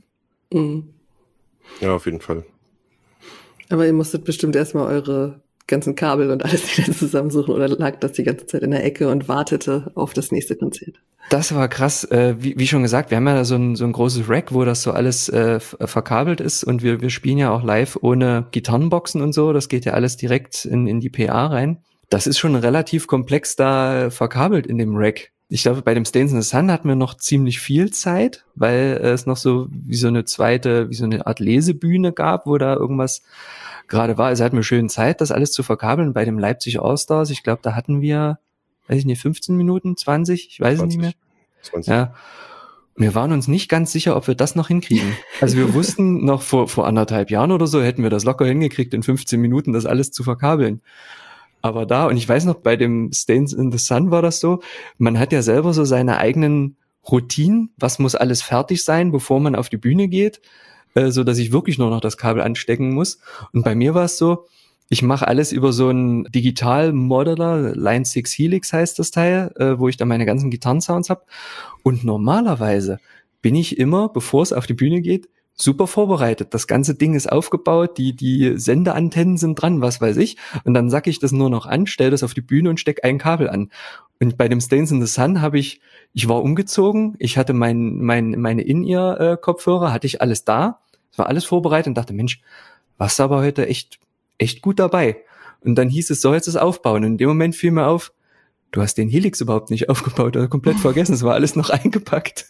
Ja, auf jeden Fall. Aber ihr musstet bestimmt erstmal eure ganzen Kabel und alles wieder zusammensuchen oder lag das die ganze Zeit in der Ecke und wartete auf das nächste Konzert? Das war krass. Wie schon gesagt, wir haben ja da so ein großes Rack, wo das so alles verkabelt ist und wir spielen ja auch live ohne Gitarrenboxen und so. Das geht ja alles direkt in die PA rein. Das ist schon relativ komplex da verkabelt in dem Rack. Ich glaube, bei dem Stains in the Sun hatten wir noch ziemlich viel Zeit, weil es noch so wie so eine Art Lesebühne gab, wo da irgendwas gerade war. Also hatten wir schön Zeit, das alles zu verkabeln. Bei dem Leipzig Allstars, ich glaube, da hatten wir, weiß ich nicht, 15 Minuten, 20, ich weiß 20, es nicht mehr. 20. Ja. Und wir waren uns nicht ganz sicher, ob wir das noch hinkriegen. Also wir wussten noch vor 1,5 Jahren oder so, hätten wir das locker hingekriegt, in 15 Minuten das alles zu verkabeln. Aber da, und ich weiß noch, bei dem Stains in the Sun war das so, man hat ja selber so seine eigenen Routinen, was muss alles fertig sein, bevor man auf die Bühne geht, so dass ich wirklich nur noch das Kabel anstecken muss. Und bei mir war es so, ich mache alles über so einen Digital-Modeler, Line 6 Helix heißt das Teil, wo ich dann meine ganzen Gitarrensounds habe. Und normalerweise bin ich immer, bevor es auf die Bühne geht, super vorbereitet. Das ganze Ding ist aufgebaut, die Sendeantennen sind dran, was weiß ich. Und dann sacke ich das nur noch an, stelle das auf die Bühne und stecke ein Kabel an. Und bei dem Stains in the Sun ich war umgezogen, ich hatte meine In-Ear-Kopfhörer, hatte ich alles da. Es war alles vorbereitet und dachte, Mensch, warst du aber heute echt gut dabei. Und dann hieß es, so jetzt es aufbauen. Und in dem Moment fiel mir auf, du hast den Helix überhaupt nicht aufgebaut, oder komplett vergessen, es war alles noch eingepackt.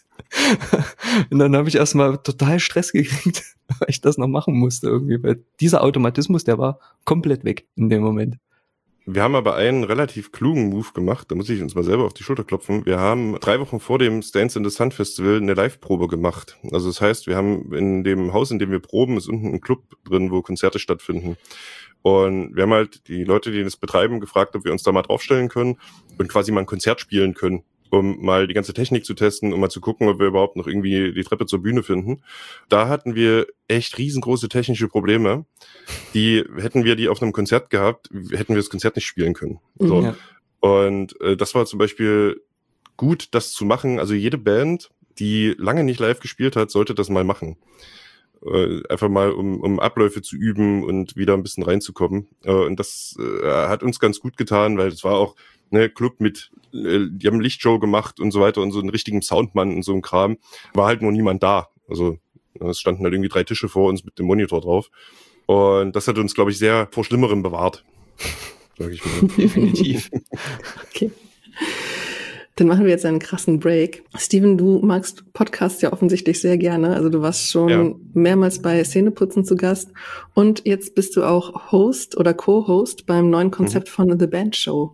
Und dann habe ich erstmal total Stress gekriegt, weil ich das noch machen musste irgendwie, weil dieser Automatismus, der war komplett weg in dem Moment. Wir haben aber einen relativ klugen Move gemacht, da muss ich uns mal selber auf die Schulter klopfen. Wir haben 3 Wochen vor dem Stains in the Sun Festival eine Live-Probe gemacht. Also das heißt, wir haben in dem Haus, in dem wir proben, ist unten ein Club drin, wo Konzerte stattfinden. Und wir haben halt die Leute, die das betreiben, gefragt, ob wir uns da mal draufstellen können und quasi mal ein Konzert spielen können, um mal die ganze Technik zu testen, um mal zu gucken, ob wir überhaupt noch irgendwie die Treppe zur Bühne finden. Da hatten wir echt riesengroße technische Probleme. Hätten wir die auf einem Konzert gehabt, hätten wir das Konzert nicht spielen können. So. Ja. Und das war zum Beispiel gut, das zu machen. Also jede Band, die lange nicht live gespielt hat, sollte das mal machen. Einfach mal, um Abläufe zu üben und wieder ein bisschen reinzukommen. Und das hat uns ganz gut getan, weil es war auch Club mit, die haben Lichtshow gemacht und so weiter und so einen richtigen Soundmann und so ein Kram. War halt nur niemand da. Also es standen halt irgendwie 3 Tische vor uns mit dem Monitor drauf. Und das hat uns, glaube ich, sehr vor Schlimmerem bewahrt. Sag ich mal. Definitiv. Okay. Dann machen wir jetzt einen krassen Break. Steven, du magst Podcasts ja offensichtlich sehr gerne. Also du warst schon mehrmals bei Szeneputzen zu Gast. Und jetzt bist du auch Host oder Co-Host beim neuen Konzept von The Band Show.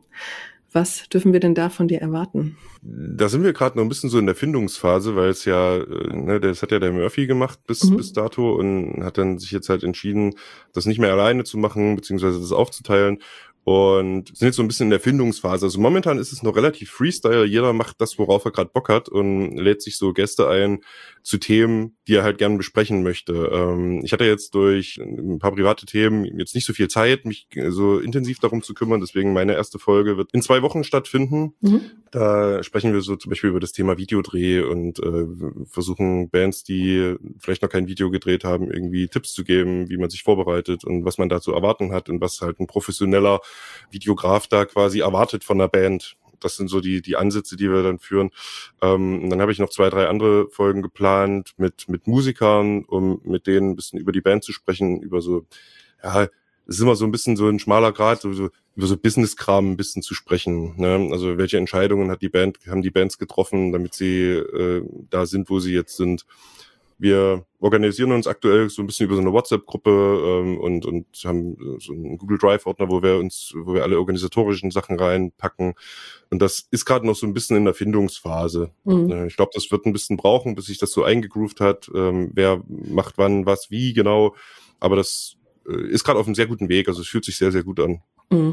Was dürfen wir denn da von dir erwarten? Da sind wir gerade noch ein bisschen so in der Findungsphase, weil es ja, das hat ja der Murphy gemacht bis dato und hat dann sich jetzt halt entschieden, das nicht mehr alleine zu machen, beziehungsweise das aufzuteilen. Und sind jetzt so ein bisschen in der Findungsphase. Also momentan ist es noch relativ Freestyle. Jeder macht das, worauf er gerade Bock hat und lädt sich so Gäste ein zu Themen, die er halt gerne besprechen möchte. Ich hatte jetzt durch ein paar private Themen jetzt nicht so viel Zeit, mich so intensiv darum zu kümmern. Deswegen meine erste Folge wird in 2 Wochen stattfinden. Da sprechen wir so zum Beispiel über das Thema Videodreh und versuchen Bands, die vielleicht noch kein Video gedreht haben, irgendwie Tipps zu geben, wie man sich vorbereitet und was man da zu erwarten hat und was halt ein professioneller Videograf da quasi erwartet von der Band. Das sind so die Ansätze, die wir dann führen. Und dann habe ich noch 2, 3 andere Folgen geplant mit Musikern, um mit denen ein bisschen über die Band zu sprechen, über so, ja, es ist immer so ein bisschen so ein schmaler Grad, so über so Business-Kram ein bisschen zu sprechen. Ne? Also welche Entscheidungen haben die Bands getroffen, damit sie da sind, wo sie jetzt sind. Wir organisieren uns aktuell so ein bisschen über so eine WhatsApp-Gruppe und haben so einen Google Drive-Ordner, wo wir alle organisatorischen Sachen reinpacken. Und das ist gerade noch so ein bisschen in der Findungsphase. Ich glaube, das wird ein bisschen brauchen, bis sich das so eingegroovt hat. Wer macht wann, was, wie genau. Aber das ist gerade auf einem sehr guten Weg. Also es fühlt sich sehr, sehr gut an.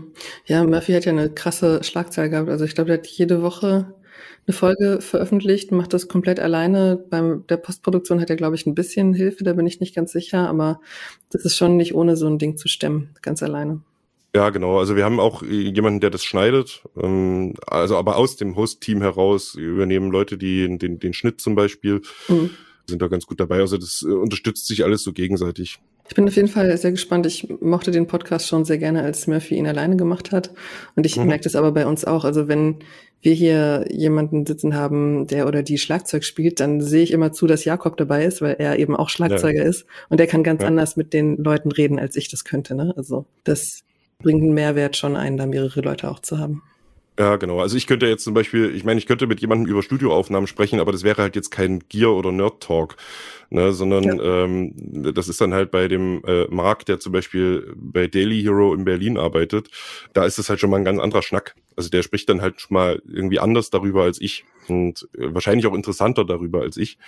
Ja, Murphy hat ja eine krasse Schlagzahl gehabt. Also ich glaube, der hat jede Woche eine Folge veröffentlicht, macht das komplett alleine. Bei der Postproduktion hat er, glaube ich, ein bisschen Hilfe, da bin ich nicht ganz sicher, aber das ist schon nicht ohne so ein Ding zu stemmen, ganz alleine. Ja, genau. Also wir haben auch jemanden, der das schneidet. Also aber aus dem Host-Team heraus übernehmen Leute, die den Schnitt zum Beispiel, sind da ganz gut dabei. Also das unterstützt sich alles so gegenseitig. Ich bin auf jeden Fall sehr gespannt. Ich mochte den Podcast schon sehr gerne, als Murphy ihn alleine gemacht hat. Und ich merke das aber bei uns auch. Also wenn wir hier jemanden sitzen haben, der oder die Schlagzeug spielt, dann sehe ich immer zu, dass Jakob dabei ist, weil er eben auch Schlagzeuger ist. Und der kann ganz anders mit den Leuten reden, als ich das könnte. Ne? Also das bringt einen Mehrwert schon ein, da mehrere Leute auch zu haben. Ja, genau. Also ich könnte jetzt zum Beispiel, ich könnte mit jemandem über Studioaufnahmen sprechen, aber das wäre halt jetzt kein Gear- oder Nerd-Talk, ne, sondern das ist dann halt bei dem Marc, der zum Beispiel bei Daily Hero in Berlin arbeitet, da ist das halt schon mal ein ganz anderer Schnack. Also der spricht dann halt schon mal irgendwie anders darüber als ich und wahrscheinlich auch interessanter darüber als ich.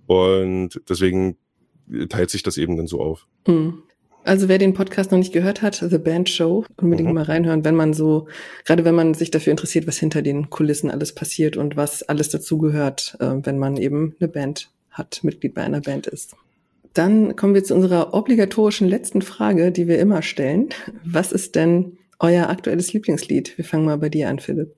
Und deswegen teilt sich das eben dann so auf. Also wer den Podcast noch nicht gehört hat, The Band Show, unbedingt mal reinhören, gerade wenn man sich dafür interessiert, was hinter den Kulissen alles passiert und was alles dazugehört, wenn man eben eine Band hat, Mitglied bei einer Band ist. Dann kommen wir zu unserer obligatorischen letzten Frage, die wir immer stellen. Was ist denn euer aktuelles Lieblingslied? Wir fangen mal bei dir an, Philipp.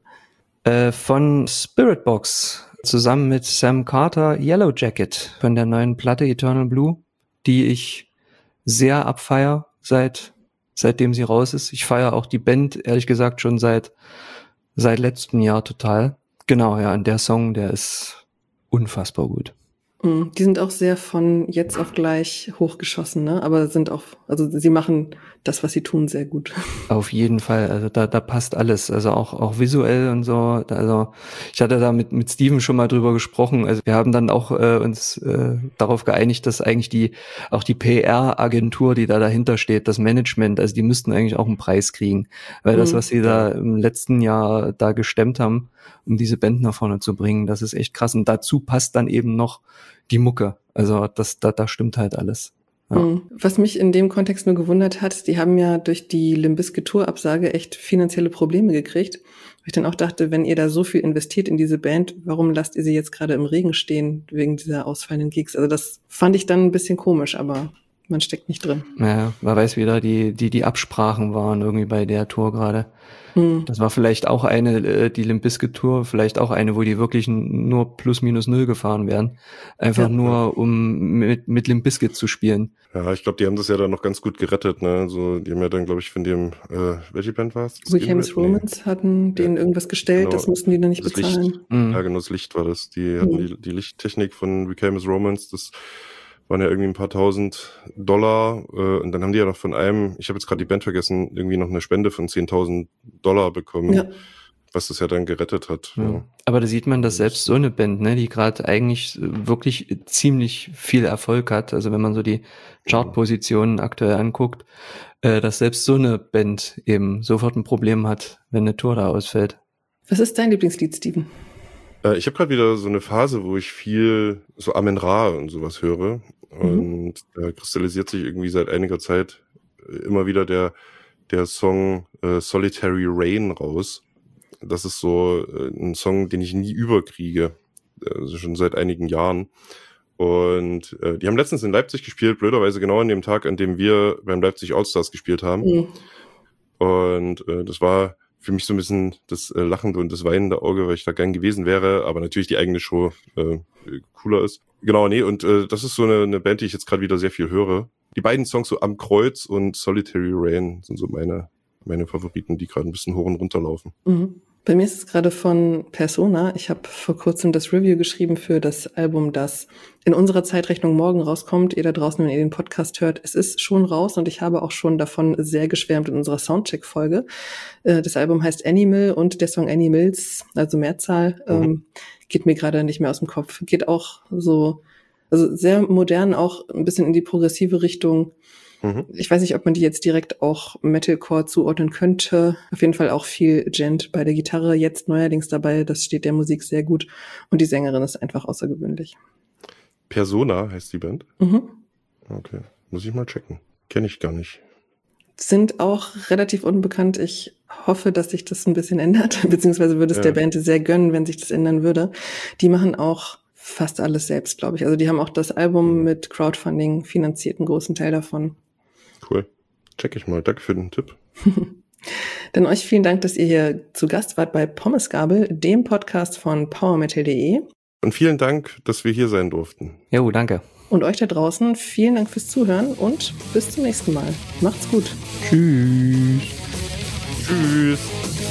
Von Spiritbox zusammen mit Sam Carter, Yellow Jacket von der neuen Platte Eternal Blue, die ich sehr abfeier, seitdem sie raus ist. Ich feiere auch die Band, ehrlich gesagt, schon seit letztem Jahr total. Genau, ja, und der Song, der ist unfassbar gut. Die sind auch sehr von jetzt auf gleich hochgeschossen, ne? Aber sie machen das, was sie tun, sehr gut. Auf jeden Fall, also da passt alles, also auch visuell und so. Also ich hatte da mit Steven schon mal drüber gesprochen. Also wir haben dann auch uns darauf geeinigt, dass eigentlich die PR-Agentur, die da dahinter steht, das Management, also die müssten eigentlich auch einen Preis kriegen, weil das, was sie da im letzten Jahr da gestemmt haben, um diese Band nach vorne zu bringen, das ist echt krass. Und dazu passt dann eben noch die Mucke. Also da stimmt halt alles. Ja. Was mich in dem Kontext nur gewundert hat, die haben ja durch die Limp Bizkit Tour-Absage echt finanzielle Probleme gekriegt. Wo ich dann auch dachte, wenn ihr da so viel investiert in diese Band, warum lasst ihr sie jetzt gerade im Regen stehen wegen dieser ausfallenden Gigs? Also das fand ich dann ein bisschen komisch, aber man steckt nicht drin. Ja, man weiß wieder, die Absprachen waren irgendwie bei der Tour gerade. Das war vielleicht auch die Limp Bizkit Tour, vielleicht auch eine, wo die wirklich nur plus minus null gefahren wären. Einfach nur, um mit Limp Bizkit zu spielen. Ja, ich glaube, die haben das ja dann noch ganz gut gerettet, ne? So, die haben ja dann, glaube ich, von dem, welche Band war es? We Came as Romans hatten denen irgendwas gestellt, genau, das mussten die dann nicht bezahlen. Licht. Ja, genau, das Licht war das. Die hatten die Lichttechnik von We Came as Romans, das waren ja irgendwie ein paar $1.000 und dann haben die ja noch von einem, ich habe jetzt gerade die Band vergessen, irgendwie noch eine Spende von $10.000 bekommen was das ja dann gerettet hat. Ja. Aber da sieht man, dass selbst so eine Band, ne, die gerade eigentlich wirklich ziemlich viel Erfolg hat, also wenn man so die Chartpositionen aktuell anguckt, dass selbst so eine Band eben sofort ein Problem hat, wenn eine Tour da ausfällt. Was ist dein Lieblingslied, Steven? Ich habe gerade wieder so eine Phase, wo ich viel so Amen-Ra und sowas höre. Und da kristallisiert sich irgendwie seit einiger Zeit immer wieder der Song Solitary Rain raus. Das ist so ein Song, den ich nie überkriege, also schon seit einigen Jahren. Und die haben letztens in Leipzig gespielt, blöderweise genau an dem Tag, an dem wir beim Leipzig Allstars gespielt haben. Und das war für mich so ein bisschen das lachende und das weinende Auge, weil ich da gern gewesen wäre, aber natürlich die eigene Show cooler ist. Genau, nee, und das ist so eine Band, die ich jetzt gerade wieder sehr viel höre. Die beiden Songs, so Am Kreuz und Solitary Rain, sind so meine Favoriten, die gerade ein bisschen hoch und runter laufen. Bei mir ist es gerade von Persona. Ich habe vor kurzem das Review geschrieben für das Album, das in unserer Zeitrechnung morgen rauskommt. Ihr da draußen, wenn ihr den Podcast hört, es ist schon raus und ich habe auch schon davon sehr geschwärmt in unserer Soundcheck-Folge. Das Album heißt Animal und der Song Animals, also Mehrzahl, geht mir gerade nicht mehr aus dem Kopf. Geht auch so, also sehr modern, auch ein bisschen in die progressive Richtung. Ich weiß nicht, ob man die jetzt direkt auch Metalcore zuordnen könnte. Auf jeden Fall auch viel Gent bei der Gitarre, jetzt neuerdings dabei. Das steht der Musik sehr gut. Und die Sängerin ist einfach außergewöhnlich. Persona heißt die Band? Okay, muss ich mal checken. Kenne ich gar nicht. Sind auch relativ unbekannt. Ich hoffe, dass sich das ein bisschen ändert, beziehungsweise würde es der Band sehr gönnen, wenn sich das ändern würde. Die machen auch fast alles selbst, glaube ich. Also die haben auch das Album mit Crowdfunding finanziert, einen großen Teil davon. Cool. Check ich mal. Danke für den Tipp. Dann euch vielen Dank, dass ihr hier zu Gast wart bei Pommesgabel, dem Podcast von powermetal.de. Und vielen Dank, dass wir hier sein durften. Jo, danke. Und euch da draußen, vielen Dank fürs Zuhören und bis zum nächsten Mal. Macht's gut. Tschüss. Tschüss.